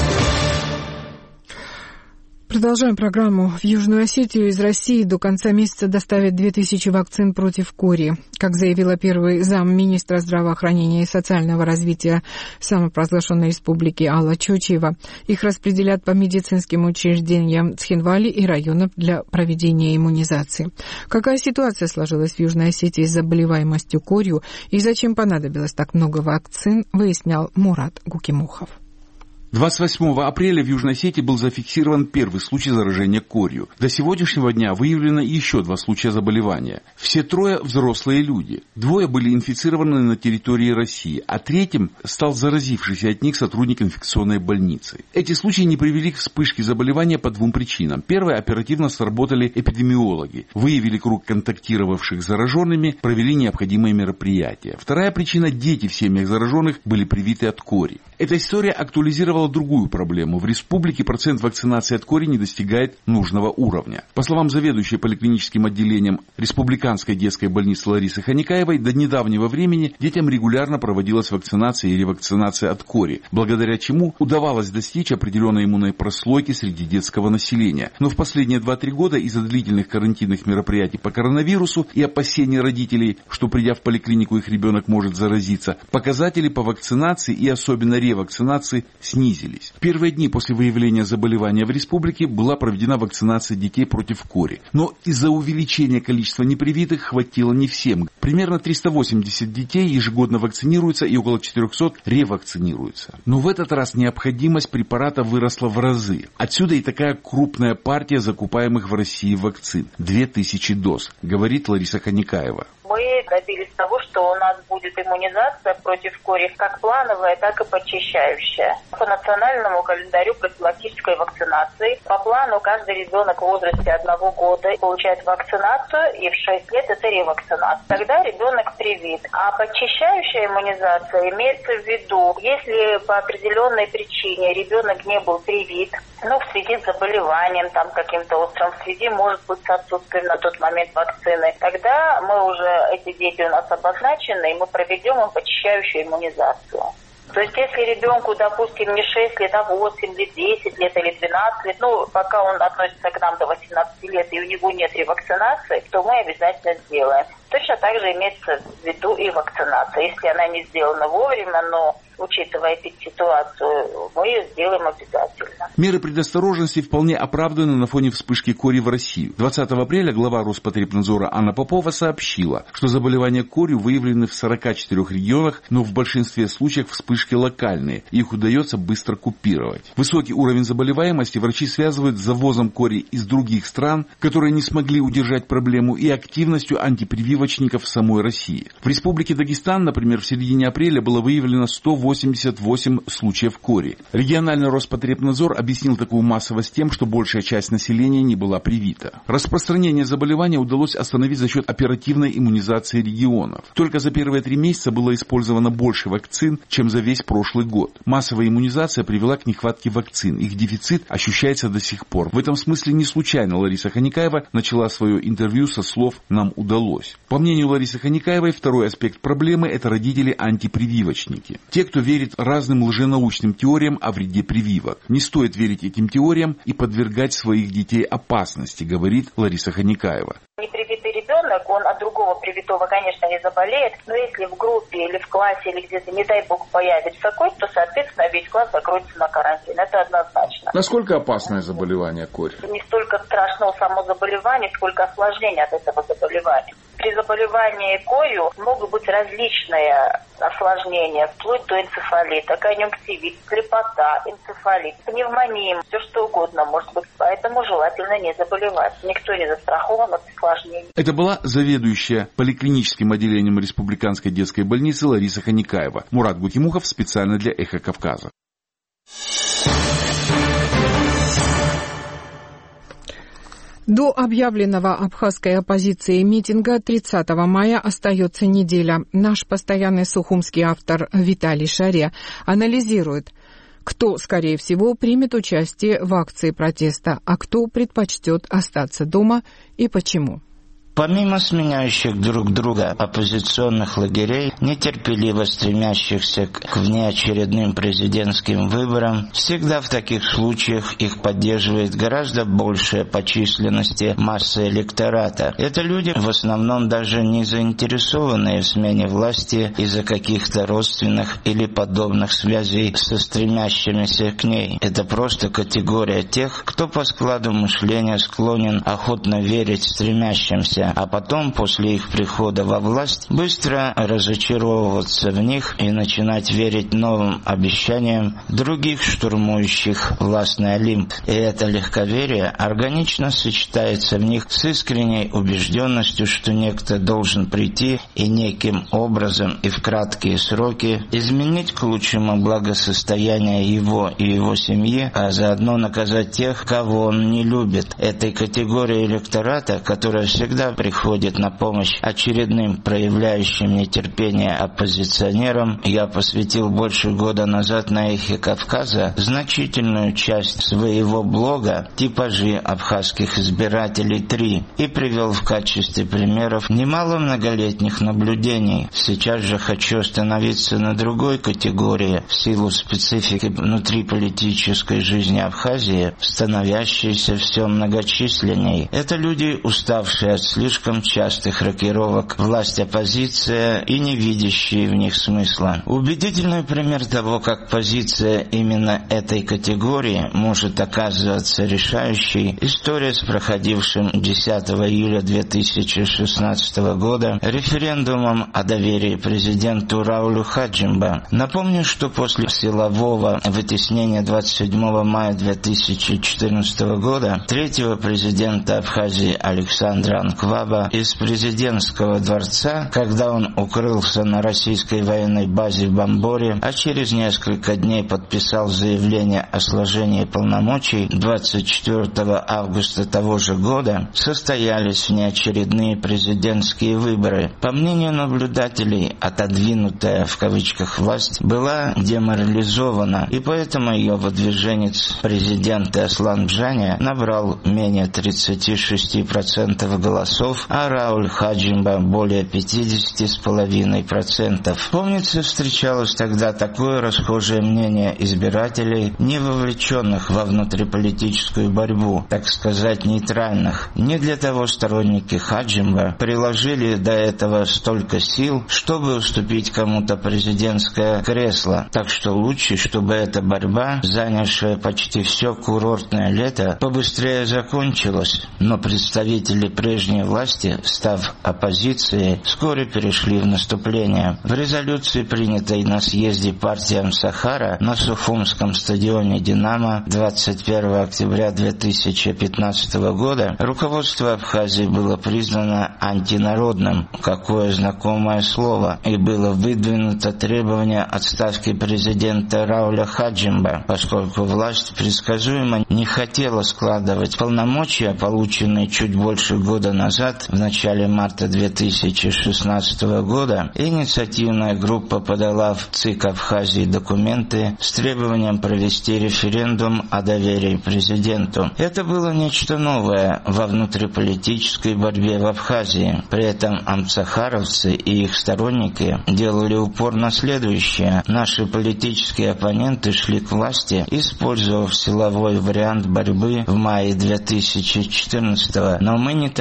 Продолжаем программу. В Южную Осетию из России до конца месяца доставят две тысячи вакцин против кори. Как заявила первый замминистра здравоохранения и социального развития самопровозглашенной республики Алла Чочева, их распределят по медицинским учреждениям Цхинвали и районов для проведения иммунизации. Какая ситуация сложилась в Южной Осетии с заболеваемостью корью и зачем понадобилось так много вакцин, выяснял Мурат Гукимухов. двадцать восьмого апреля в Южной Осетии был зафиксирован первый случай заражения корью. До сегодняшнего дня выявлено еще два случая заболевания. Все трое взрослые люди. Двое были инфицированы на территории России, а третьим стал заразившийся от них сотрудник инфекционной больницы. Эти случаи не привели к вспышке заболевания по двум причинам. Первое, оперативно сработали эпидемиологи, выявили круг контактировавших с зараженными, провели необходимые мероприятия. Вторая причина, дети в семьях зараженных были привиты от кори. Эта история актуализировала другую проблему. В республике процент вакцинации от кори не достигает нужного уровня. По словам заведующей поликлиническим отделением Республиканской детской больницы Ларисы Ханикаевой, до недавнего времени детям регулярно проводилась вакцинация и ревакцинация от кори, благодаря чему удавалось достичь определенной иммунной прослойки среди детского населения. Но в последние два-три года из-за длительных карантинных мероприятий по коронавирусу и опасений родителей, что придя в поликлинику их ребенок может заразиться, показатели по вакцинации и особенно ревакцинации снизились. В первые дни после выявления заболевания в республике была проведена вакцинация детей против кори. Но из-за увеличения количества непривитых хватило не всем. Примерно триста восемьдесят детей ежегодно вакцинируются и около четыреста ревакцинируются. Но в этот раз необходимость препарата выросла в разы. Отсюда и такая крупная партия закупаемых в России вакцин. Две тысячи доз, говорит Лариса Ханикаева. Мы добились того, что у нас будет иммунизация против кори как плановая, так и подчищающая. По национальному календарю профилактической вакцинации по плану каждый ребенок в возрасте одного года получает вакцинацию, и в шесть лет это ревакцинация. Тогда ребенок привит. А подчищающая иммунизация имеется в виду, если по определенной причине ребенок не был привит, ну, в связи с заболеванием там каким-то острым, в связи, может быть, с отсутствием на тот момент вакцины, тогда мы уже, эти дети у нас обозначены, и мы проведем им подчищающую иммунизацию. То есть, если ребенку, допустим, не шесть лет, а восемь лет, десять лет или двенадцать лет, ну, пока он относится к нам до восемнадцати лет, и у него нет ревакцинации, то мы обязательно сделаем. Точно так же имеется в виду и вакцинация. Если она не сделана вовремя, но учитывая эпидситуацию, мы ее сделаем обязательно. Меры предосторожности вполне оправданы на фоне вспышки кори в России. двадцатого апреля глава Роспотребнадзора Анна Попова сообщила, что заболевания корью выявлены в сорока четырёх регионах, но в большинстве случаев вспышки локальные, и их удается быстро купировать. Высокий уровень заболеваемости врачи связывают с завозом кори из других стран, которые не смогли удержать проблему, и активностью антипрививочников в самой России. В Республике Дагестан, например, в середине апреля было выявлено сто восемьдесят восемь случаев кори. Региональный Роспотребнадзор объяснил такую массовость тем, что большая часть населения не была привита. Распространение заболевания удалось остановить за счет оперативной иммунизации регионов. Только за первые три месяца было использовано больше вакцин, чем за весь прошлый год. Массовая иммунизация привела к нехватке вакцин. Их дефицит ощущается до сих пор. В этом смысле не случайно Лариса Ханикаева начала свое интервью со слов «нам удалось». По мнению Ларисы Ханикаевой, второй аспект проблемы – это родители-антипрививочники. Те, кто верит разным лженаучным теориям о вреде прививок. Не стоит верить этим теориям и подвергать своих детей опасности, говорит Лариса Ханикаева. Непривитый ребенок, он от другого привитого, конечно, не заболеет, но если в группе или в классе или где-то, не дай бог, появится корь, то, соответственно, весь класс закроется на карантин. Это однозначно. Насколько опасное заболевание корь? Не столько страшно само заболевание, сколько осложнение от этого заболевания. При заболевании корью могут быть различные осложнения, вплоть до энцефалита, конъюнктивит, слепота, энцефалит, пневмония, все что угодно может быть. Поэтому желательно не заболевать. Никто не застрахован от осложнений. Это была заведующая поликлиническим отделением Республиканской детской больницы Лариса Ханикаева. Мурат Гутимухов специально для «Эхо Кавказа». До объявленного абхазской оппозицией митинга тридцатого мая остается неделя. Наш постоянный сухумский автор Виталий Шаре анализирует, кто, скорее всего, примет участие в акции протеста, а кто предпочтет остаться дома и почему. Помимо сменяющих друг друга оппозиционных лагерей, нетерпеливо стремящихся к внеочередным президентским выборам, всегда в таких случаях их поддерживает гораздо большая по численности масса электората. Это люди, в основном даже не заинтересованные в смене власти из-за каких-то родственных или подобных связей со стремящимися к ней. Это просто категория тех, кто по складу мышления склонен охотно верить стремящимся, а потом, после их прихода во власть, быстро разочаровываться в них и начинать верить новым обещаниям других штурмующих властный Олимп. И это легковерие органично сочетается в них с искренней убежденностью, что некто должен прийти и неким образом и в краткие сроки изменить к лучшему благосостояние его и его семьи, а заодно наказать тех, кого он не любит. Этой категории электората, которая всегда приходит на помощь очередным проявляющим нетерпение оппозиционерам, я посвятил больше года назад на «Эхе Кавказа» значительную часть своего блога «Типажи абхазских избирателей три» и привел в качестве примеров немало многолетних наблюдений. Сейчас же хочу остановиться на другой категории в силу специфики внутриполитической жизни Абхазии, становящейся все многочисленней. Это люди, уставшие от слишком частых рокировок власть-оппозиция и не видящие в них смысла. Убедительный пример того, как позиция именно этой категории может оказываться решающей, история с проходившим десятого июля две тысячи шестнадцатого года референдумом о доверии президенту Раулю Хаджимба. Напомню, что после силового вытеснения двадцать седьмого мая две тысячи четырнадцатого года третьего президента Абхазии Александра Анкваба из президентского дворца, когда он укрылся на российской военной базе в Бамборе, а через несколько дней подписал заявление о сложении полномочий, двадцать четвёртого августа того же года состоялись внеочередные президентские выборы. По мнению наблюдателей, отодвинутая в кавычках власть была деморализована, и поэтому ее выдвиженец президента Аслан Бжаня набрал менее тридцати шести процентов голосов, а Рауль Хаджимба более пятидесяти с половиной процентов. Помнится, встречалось тогда такое расхожее мнение избирателей, не вовлеченных во внутриполитическую борьбу, так сказать, нейтральных. Не для того сторонники Хаджимба приложили до этого столько сил, чтобы уступить кому-то президентское кресло. Так что лучше, чтобы эта борьба, занявшая почти все курортное лето, побыстрее закончилась. Но представители прежней власти, став оппозицией, вскоре перешли в наступление. В резолюции, принятой на съезде партии Амсахара на Сухумском стадионе «Динамо» двадцать первого октября две тысячи пятнадцатого года, руководство Абхазии было признано антинародным, какое знакомое слово, и было выдвинуто требование отставки президента Рауля Хаджимба, поскольку власть предсказуемо не хотела складывать полномочия, полученные чуть больше года назад, в начале марта две тысячи шестнадцатого года, инициативная группа подала в ЦИК Абхазии документы с требованием провести референдум о доверии президенту. Это было нечто новое во внутриполитической борьбе в Абхазии. При этом амцахаровцы и их сторонники делали упор на следующее. Наши политические оппоненты шли к власти, использовав силовой вариант борьбы в мае две тысячи четырнадцатого. Но мы не такие.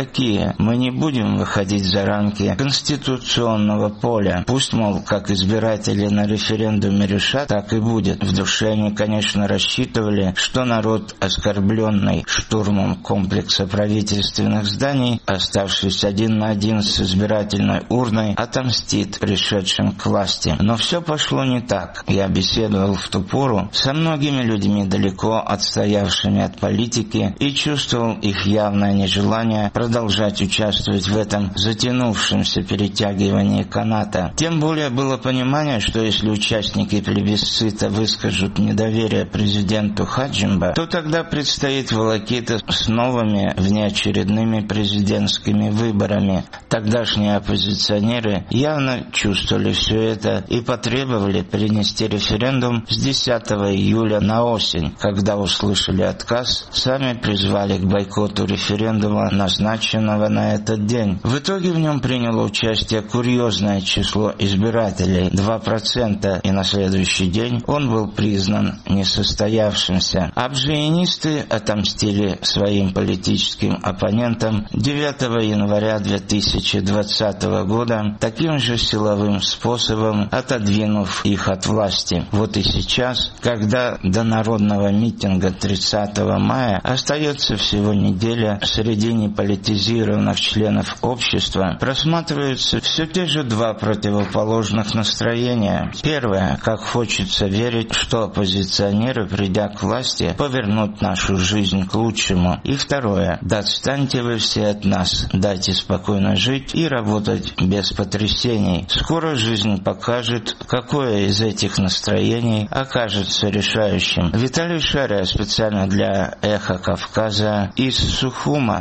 Далее мы не будем выходить за рамки конституционного поля. Пусть, мол, как избиратели на референдуме решат, так и будет. В душе они, конечно, рассчитывали, что народ, оскорбленный штурмом комплекса правительственных зданий, оставшись один на один с избирательной урной, отомстит пришедшим к власти. Но все пошло не так. Я беседовал в ту пору со многими людьми, далеко отстоявшими от политики, и чувствовал их явное нежелание продолжать участвовать в этом затянувшемся перетягивании каната. Тем более было понимание, что если участники плебисцита выскажут недоверие президенту Хаджимба, то тогда предстоит волокита с новыми внеочередными президентскими выборами. Тогдашние оппозиционеры явно чувствовали все это и потребовали перенести референдум с десятого июля на осень. Когда услышали отказ, сами призвали к бойкоту референдума, назначенного на этот день. В итоге в нем приняло участие курьезное число избирателей – два процента, и на следующий день он был признан несостоявшимся. Абжиенисты отомстили своим политическим оппонентам девятого января две тысячи двадцатого года таким же силовым способом, отодвинув их от власти. Вот и сейчас, когда до народного митинга тридцатого мая остается всего неделя, среди неполитизированных членов общества просматриваются все те же два противоположных настроения. Первое, как хочется верить, что оппозиционеры, придя к власти, повернут нашу жизнь к лучшему. И второе, да отстаньте вы все от нас, дайте спокойно жить и работать без потрясений. Скоро жизнь покажет, какое из этих настроений окажется решающим. Виталий Шария специально для «Эхо Кавказа» из Сухума.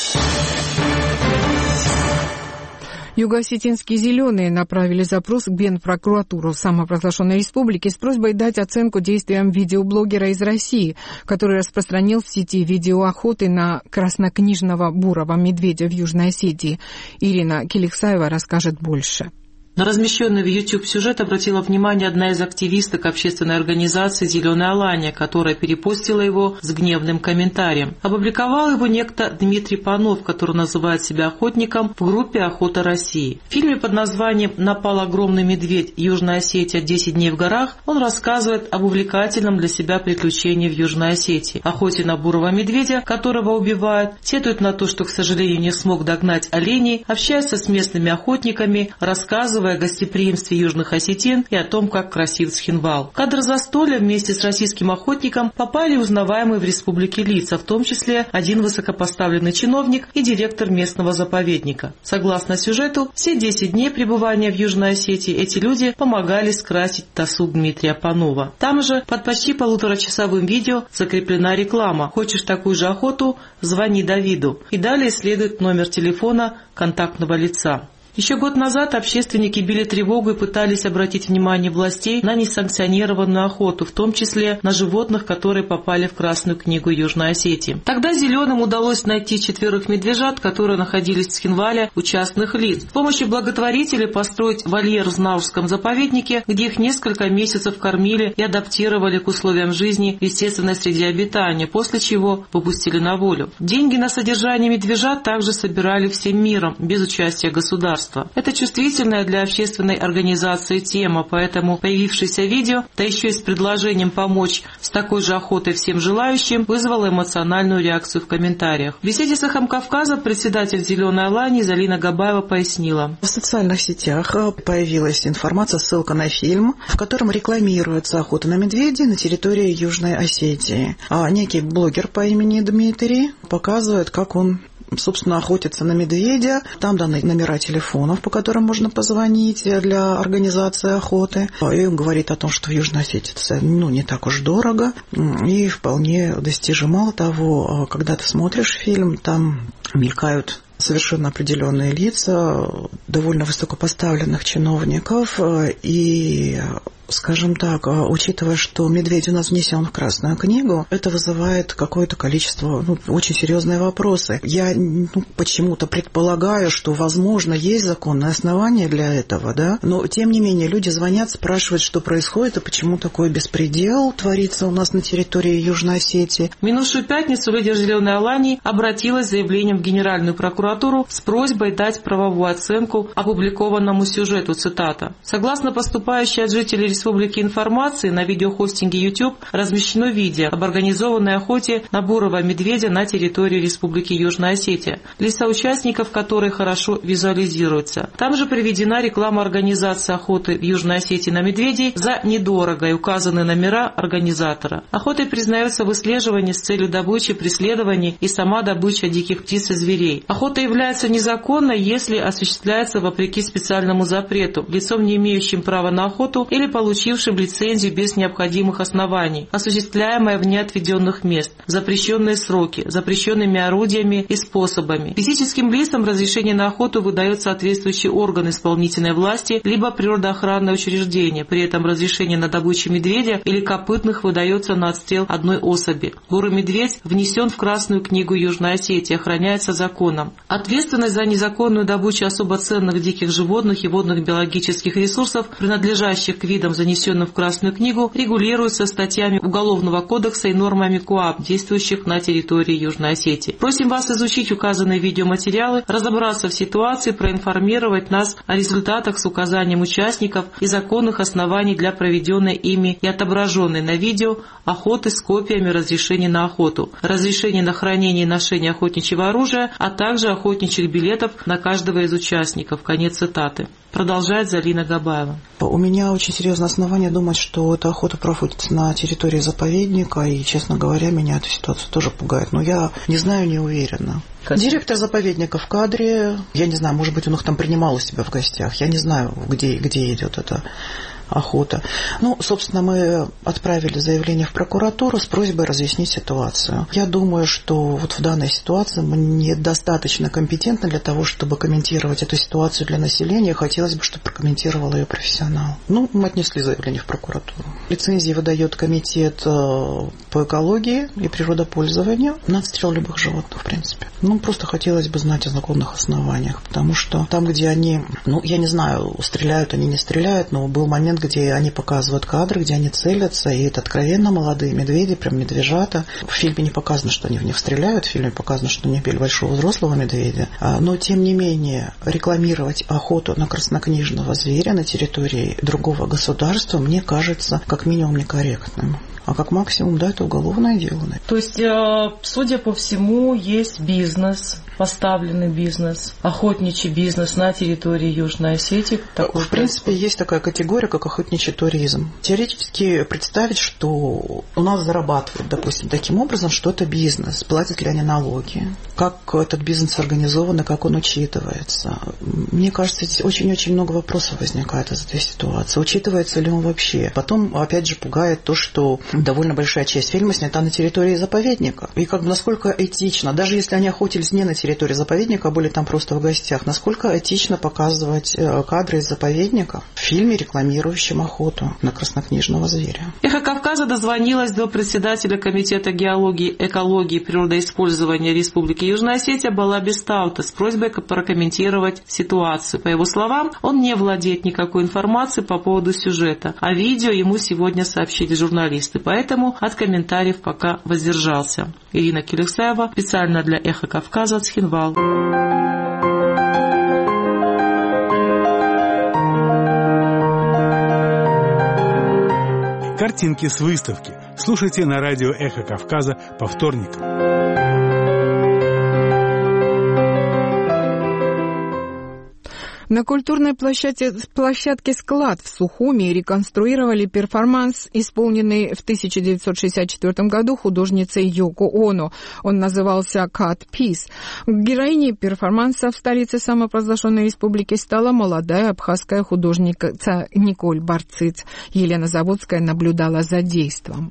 Юго-осетинские «Зеленые» направили запрос к Генпрокуратуру самопровозглашенной республики с просьбой дать оценку действиям видеоблогера из России, который распространил в сети видео охоты на краснокнижного бурого медведя в Южной Осетии. Ирина Киликсаева расскажет больше. На размещенный в YouTube сюжет обратила внимание одна из активисток общественной организации «Зеленая Алания», которая перепостила его с гневным комментарием. Опубликовал его некто Дмитрий Панов, который называет себя охотником в группе «Охота России». В фильме под названием «Напал огромный медведь. Южная Осетия. десять дней в горах» он рассказывает об увлекательном для себя приключении в Южной Осетии, охоте на бурого медведя, которого убивают, сетует на то, что, к сожалению, не смог догнать оленей, общается с местными охотниками, рассказывая о гостеприимстве южных осетин и о том, как красив Цхинвал. В кадр застолья вместе с российским охотником попали узнаваемые в республике лица, в том числе один высокопоставленный чиновник и директор местного заповедника. Согласно сюжету, все десять дней пребывания в Южной Осетии эти люди помогали скрасить досуг Дмитрия Панова. Там же под почти полуторачасовым видео закреплена реклама: «Хочешь такую же охоту? Звони Давиду». И далее следует номер телефона контактного лица. Еще год назад общественники били тревогу и пытались обратить внимание властей на несанкционированную охоту, в том числе на животных, которые попали в Красную книгу Южной Осетии. Тогда «Зеленым» удалось найти четверых медвежат, которые находились в Цхинвале у частных лиц. С помощью благотворителей построить вольер в Знаурском заповеднике, где их несколько месяцев кормили и адаптировали к условиям жизни в естественной среде обитания, после чего выпустили на волю. Деньги на содержание медвежат также собирали всем миром, без участия государства. Это чувствительная для общественной организации тема, поэтому появившееся видео, да еще и с предложением помочь с такой же охотой всем желающим, вызвало эмоциональную реакцию в комментариях. В беседе с «Эхом Кавказа» председатель «Зеленой Алании» Залина Габаева пояснила. В социальных сетях появилась информация, ссылка на фильм, в котором рекламируется охота на медведей на территории Южной Осетии. А некий блогер по имени Дмитрий показывает, как он собственно, охотятся на медведя. Там даны номера телефонов, по которым можно позвонить для организации охоты. И он говорит о том, что в Южной Осетии это, ну, не так уж дорого и вполне достижимо. Мало того, когда ты смотришь фильм, там мелькают совершенно определенные лица довольно высокопоставленных чиновников, и Скажем так, учитывая, что медведь у нас внесен в Красную книгу, это вызывает какое-то количество, ну, очень серьезные вопросы. Я ну, почему-то предполагаю, что, возможно, есть законное основание для этого, да, но, тем не менее, люди звонят, спрашивают, что происходит и почему такой беспредел творится у нас на территории Южной Осетии. В минувшую пятницу лидер «Зеленой Алании» обратилась с заявлением в Генеральную прокуратуру с просьбой дать правовую оценку опубликованному сюжету, цитата. Согласно поступающей от жителей Республики информации, на видеохостинге YouTube размещено видео об организованной охоте на бурого медведя на территории Республики Южная Осетия, лица участников которой хорошо визуализируются. Там же приведена реклама организации охоты в Южной Осетии на медведей за недорого и указаны номера организатора. Охотой признается выслеживание с целью добычи, преследования и сама добыча диких птиц и зверей. Охота является незаконной, если осуществляется вопреки специальному запрету, лицом, не имеющим права на охоту или получившим лицензию без необходимых оснований, осуществляемая вне отведенных мест, запрещенные сроки, запрещенными орудиями и способами. Физическим лицам разрешение на охоту выдает соответствующий орган исполнительной власти либо природоохранное учреждение. При этом разрешение на добычу медведя или копытных выдается на отстрел одной особи. Бурый медведь внесен в Красную книгу Южной Осетии, охраняется законом. Ответственность за незаконную добычу особо ценных диких животных и водных биологических ресурсов, принадлежащих к видам, занесенным в Красную книгу, регулируется статьями Уголовного кодекса и нормами КоАП, действующих на территории Южной Осетии. Просим вас изучить указанные видеоматериалы, разобраться в ситуации, проинформировать нас о результатах с указанием участников и законных оснований для проведенной ими и отображенной на видео охоты с копиями разрешений на охоту, разрешений на хранение и ношение охотничьего оружия, а также охотничьих билетов на каждого из участников. Конец цитаты. Продолжает Залина Габаева. У меня очень серьезное основание думать, что эта охота проводится на территории заповедника, и, честно говоря, меня эта ситуация тоже пугает. Но я не знаю, не уверена. Директор заповедника в кадре, я не знаю, может быть, он их там принимал у себя в гостях, я не знаю, где, где идет эта охота. Ну, собственно, мы отправили заявление в прокуратуру с просьбой разъяснить ситуацию. Я думаю, что вот в данной ситуации мы недостаточно компетентны для того, чтобы комментировать эту ситуацию для населения. Хотелось бы, чтобы прокомментировал ее профессионал. Ну, мы отнесли заявление в прокуратуру. Лицензии выдает комитет по экологии и природопользованию на отстрел любых животных, в принципе. Ну, просто хотелось бы знать о законных основаниях, потому что там, где они, ну, я не знаю, стреляют они, не стреляют, но был момент, где они показывают кадры, где они целятся, и это откровенно молодые медведи, прям медвежата. В фильме не показано, что они в них стреляют, в фильме показано, что они били большого взрослого медведя. Но, тем не менее, рекламировать охоту на краснокнижного зверя на территории другого государства, мне кажется, как минимум некорректным. А как максимум, да, это уголовное дело. То есть, судя по всему, есть бизнес, поставленный бизнес, охотничий бизнес на территории Южной Осетии. Такой в принципе, есть такая категория, как охотничий туризм. Теоретически представить, что у нас зарабатывают, допустим, таким образом, что это бизнес, платят ли они налоги, как этот бизнес организован и как он учитывается. Мне кажется, здесь очень-очень много вопросов возникает из этой ситуации. Учитывается ли он вообще? Потом, опять же, пугает то, что довольно большая часть фильма снята на территории заповедника. И как бы насколько этично, даже если они охотились не на территории заповедника, а были там просто в гостях, насколько этично показывать кадры из заповедника в фильме, рекламирующем охоту на краснокнижного зверя. Эхо Кавказа дозвонилась до председателя Комитета геологии, экологии и природоиспользования Республики Южная Осетия Балаби Стаута с просьбой прокомментировать ситуацию. По его словам, он не владеет никакой информацией по поводу сюжета, а видео ему сегодня сообщили журналисты, поэтому от комментариев пока воздержался. Ирина Келексаева, специально для Эхо Кавказа, Цхинвал. Картинки с выставки слушайте на радио Эхо Кавказа по вторникам. На культурной площадке, площадке «Склад» в Сухуми реконструировали перформанс, исполненный в тысяча девятьсот шестьдесят четвёртом году художницей Йоко Оно. Он назывался «Cut Piece». Героиней перформанса в столице самопровозглашенной республики стала молодая абхазская художница Николь Барциц. Елена Заводская наблюдала за действом.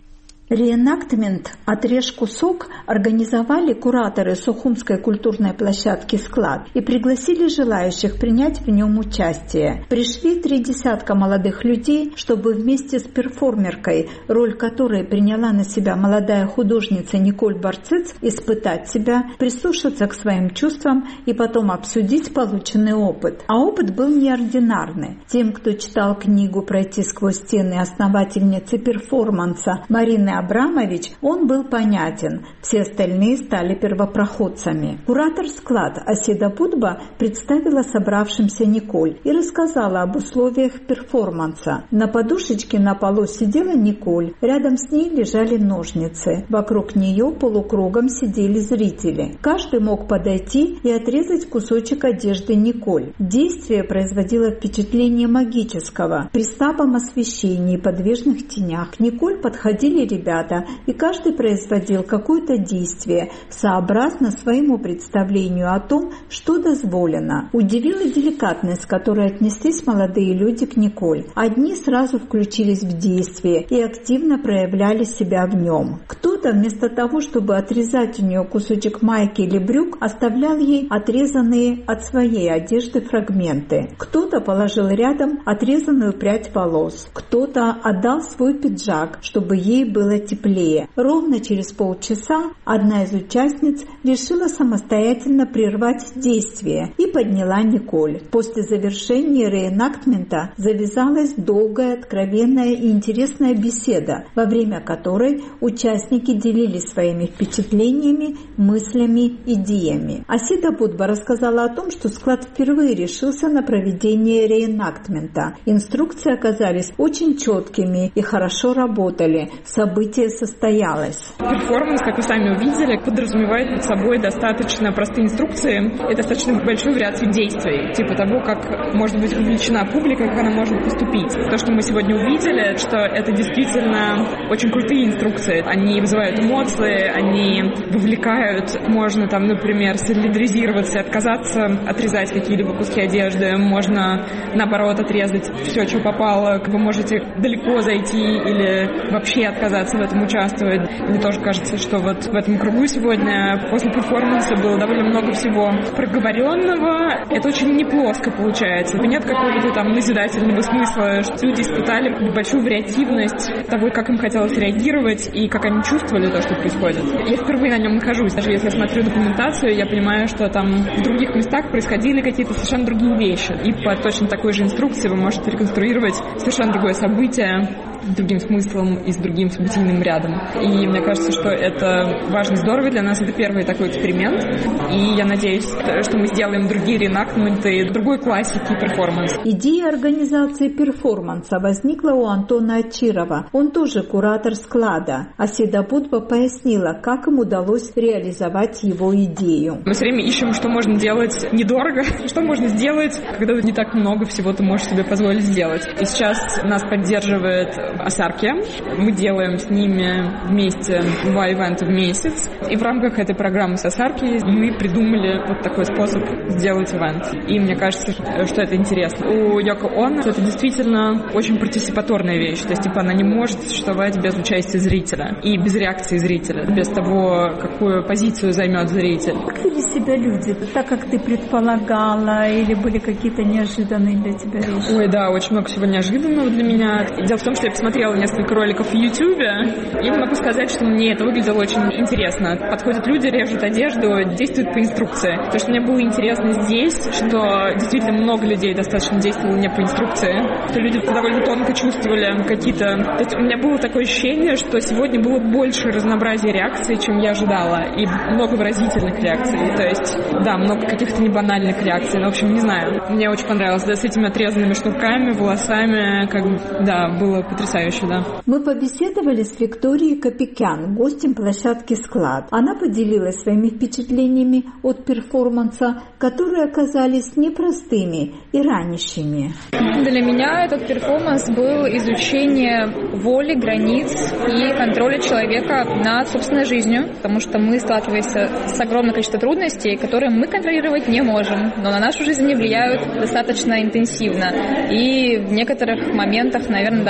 Реэнактмент «Отрежь кусок» организовали кураторы Сухумской культурной площадки «Склад» и пригласили желающих принять в нем участие. Пришли три десятка молодых людей, чтобы вместе с перформеркой, роль которой приняла на себя молодая художница Николь Барциц, испытать себя, прислушаться к своим чувствам и потом обсудить полученный опыт. А опыт был неординарный. Тем, кто читал книгу «Пройти сквозь стены» основательницы перформанса Марины Абрамович, он был понятен, все остальные стали первопроходцами. Куратор «Склад» Асида Будба представила собравшимся Николь и рассказала об условиях перформанса. На подушечке на полу сидела Николь, рядом с ней лежали ножницы. Вокруг нее полукругом сидели зрители. Каждый мог подойти и отрезать кусочек одежды Николь. Действие производило впечатление магического. При слабом освещении и подвижных тенях Николь подходили ребята, и каждый производил какое-то действие сообразно своему представлению о том, что дозволено. Удивила деликатность, с которой отнеслись молодые люди к Николь. Одни сразу включились в действие и активно проявляли себя в нем. Кто-то вместо того, чтобы отрезать у нее кусочек майки или брюк, оставлял ей отрезанные от своей одежды фрагменты. Кто-то положил рядом отрезанную прядь волос. Кто-то отдал свой пиджак, чтобы ей было теплее. Ровно через полчаса одна из участниц решила самостоятельно прервать действие и подняла Николь. После завершения реэнактмента завязалась долгая, откровенная и интересная беседа, во время которой участники делились своими впечатлениями, мыслями, идеями. Асида Будба рассказала о том, что склад впервые решился на проведение реэнактмента. Инструкции оказались очень четкими и хорошо работали. Событие состоялось. Перформанс, как вы сами увидели, подразумевает под собой достаточно простые инструкции и достаточно большую вариацию действий, типа того, как может быть вовлечена публика, как она может поступить. То, что мы сегодня увидели, что это действительно очень крутые инструкции. Они вызывают эмоции, они вовлекают. Можно там, например, солидаризироваться и отказаться отрезать какие-либо куски одежды. Можно, наоборот, отрезать все, что попало. Вы можете далеко зайти или вообще отказаться в этом участвовать. Мне тоже кажется, что вот в этом кругу сегодня после перформанса было довольно много всего проговоренного. Это очень неплоско получается. Нет какого-то там назидательного смысла, что люди испытали большую вариативность того, как им хотелось реагировать и как они чувствовали то, что происходит. Я впервые на нем нахожусь. Даже если я смотрю документацию, я понимаю, что там в других местах происходили какие-то совершенно другие вещи. И по точно такой же инструкции вы можете реконструировать совершенно другое событие с другим смыслом и с другим событийным рядом. И мне кажется, что это важно и здорово для нас. Это первый такой эксперимент. И я надеюсь, что мы сделаем другие рeenactmenты, другой классики перформанс. Идея организации перформанса возникла у Антона Ачирова. Он тоже куратор склада. Асида Будба пояснила, как им удалось реализовать его идею. Мы все время ищем, что можно делать недорого, что можно сделать, когда не так много всего ты можешь себе позволить сделать. И сейчас нас поддерживает Асарки. Мы делаем с ними вместе два ивента в месяц. И в рамках этой программы с Асарки мы придумали вот такой способ сделать ивент. И мне кажется, что это интересно. У Йоко Оно это действительно очень партисипаторная вещь. То есть, типа, она не может существовать без участия зрителя и без реакции зрителя, без того, какую позицию займет зритель. Как вели себя люди? Так, как ты предполагала, или были какие-то неожиданные для тебя вещи? Ой, да, очень много всего неожиданного для меня. Дело в том, что я посмотрела несколько роликов в Ютубе, и могу сказать, что мне это выглядело очень интересно. Подходят люди, режут одежду, действуют по инструкции. То, что мне было интересно здесь, что действительно много людей достаточно действовало не по инструкции, что люди довольно тонко чувствовали какие-то... То есть у меня было такое ощущение, что сегодня было больше разнообразия реакций, чем я ожидала, и много выразительных реакций. То есть, да, много каких-то небанальных реакций. Ну, в общем, не знаю. Мне очень понравилось. Да, с этими отрезанными шнурками, волосами, как бы, да, было потрясающе, да. Мы побеседовали с Викторией Капикян, гостем площадки «Склад». Она поделилась своими впечатлениями от перформанса, которые оказались непростыми и ранящими. Для меня этот перформанс был изучение воли, границ и контроля человека над собственной жизнью, потому что мы сталкиваемся с огромным количеством трудностей, которые мы контролировать не можем, но на нашу жизнь они влияют достаточно интенсивно и в некоторых моментах, наверное, даже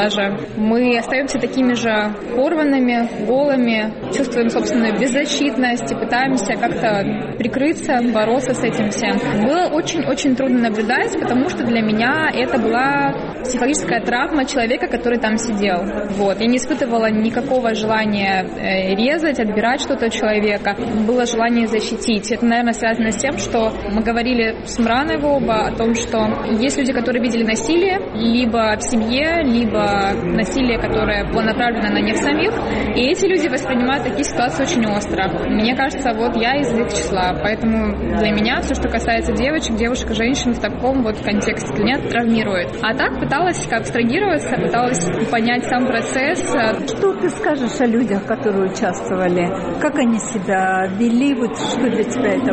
Мы остаемся такими же порванными, голыми, чувствуем собственную беззащитность и пытаемся как-то прикрыться, бороться с этим всем. Было очень-очень трудно наблюдать, потому что для меня это была психологическая травма человека, который там сидел. Вот. Я не испытывала никакого желания резать, отбирать что-то у человека. Было желание защитить. Это, наверное, связано с тем, что мы говорили с Мраной оба о том, что есть люди, которые видели насилие либо в семье, либо насилие, которое было направлено на них самих, и эти люди воспринимают такие ситуации очень остро. Мне кажется, вот я из их числа, поэтому для меня все, что касается девочек, девушек и женщин в таком вот контексте, для меня это травмирует. А так пыталась абстрагироваться, пыталась понять сам процесс. Что ты скажешь о людях, которые участвовали? Как они себя вели? Вот что для тебя это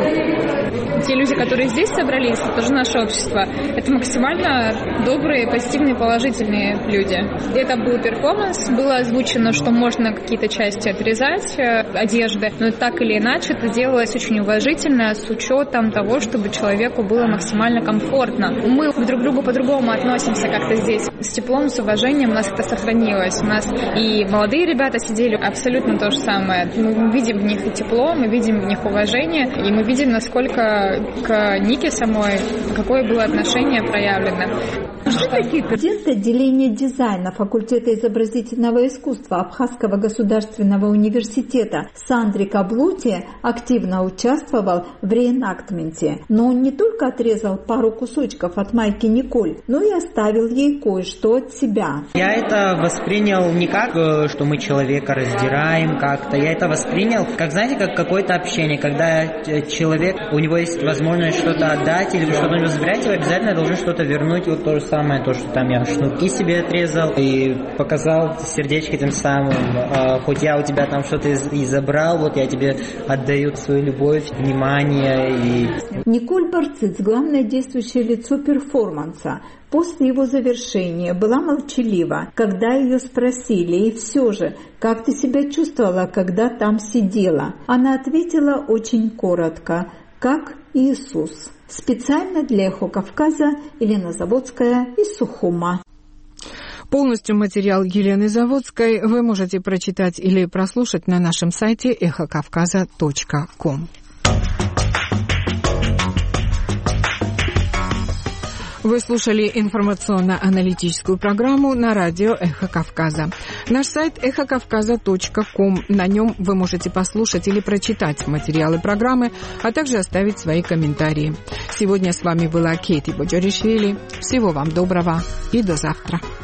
было? Те люди, которые здесь собрались, это тоже наше общество, это максимально добрые, позитивные, положительные люди. Это был перформанс, было озвучено, что можно какие-то части отрезать одежды, но так или иначе это делалось очень уважительно, с учетом того, чтобы человеку было максимально комфортно. Мы друг к другу по-другому относимся как-то здесь, с теплом, с уважением, у нас это сохранилось. У нас и молодые ребята сидели абсолютно то же самое. Мы видим в них и тепло, мы видим в них уважение, и мы видим, насколько к Нике самой, какое было отношение проявлено. Что такие студенты отделения дизайна факультета изобразительного искусства Абхазского государственного университета Сандри Каблути активно участвовал в реэнактменте. Но он не только отрезал пару кусочков от майки Николь, но и оставил ей кое-что от себя. Я это воспринял не как, что мы человека раздираем как-то. Я это воспринял, как, знаете, как какое-то общение. Когда человек, у него есть возможность что-то отдать или что-то не забирать, его обязательно должен что-то вернуть. Вот то же самое, то, что там я шнурки себе отрезал и показал сердечко тем самым. А, хоть я у тебя там что-то и забрал, вот я тебе отдаю свою любовь, внимание. И... Николь Барциц, главное действующее лицо перформанса, после его завершения была молчалива, когда ее спросили, и все же, как ты себя чувствовала, когда там сидела? Она ответила очень коротко, как Иисус. Специально для «Эхо Кавказа» Елена Заводская из Сухума. Полностью материал Елены Заводской вы можете прочитать или прослушать на нашем сайте эхо кавказа точка ком. Вы слушали информационно-аналитическую программу на радио «Эхо Кавказа». Наш сайт эхо кавказа точка ком. На нем вы можете послушать или прочитать материалы программы, а также оставить свои комментарии. Сегодня с вами была Кейти Боджоришвили. Всего вам доброго и до завтра.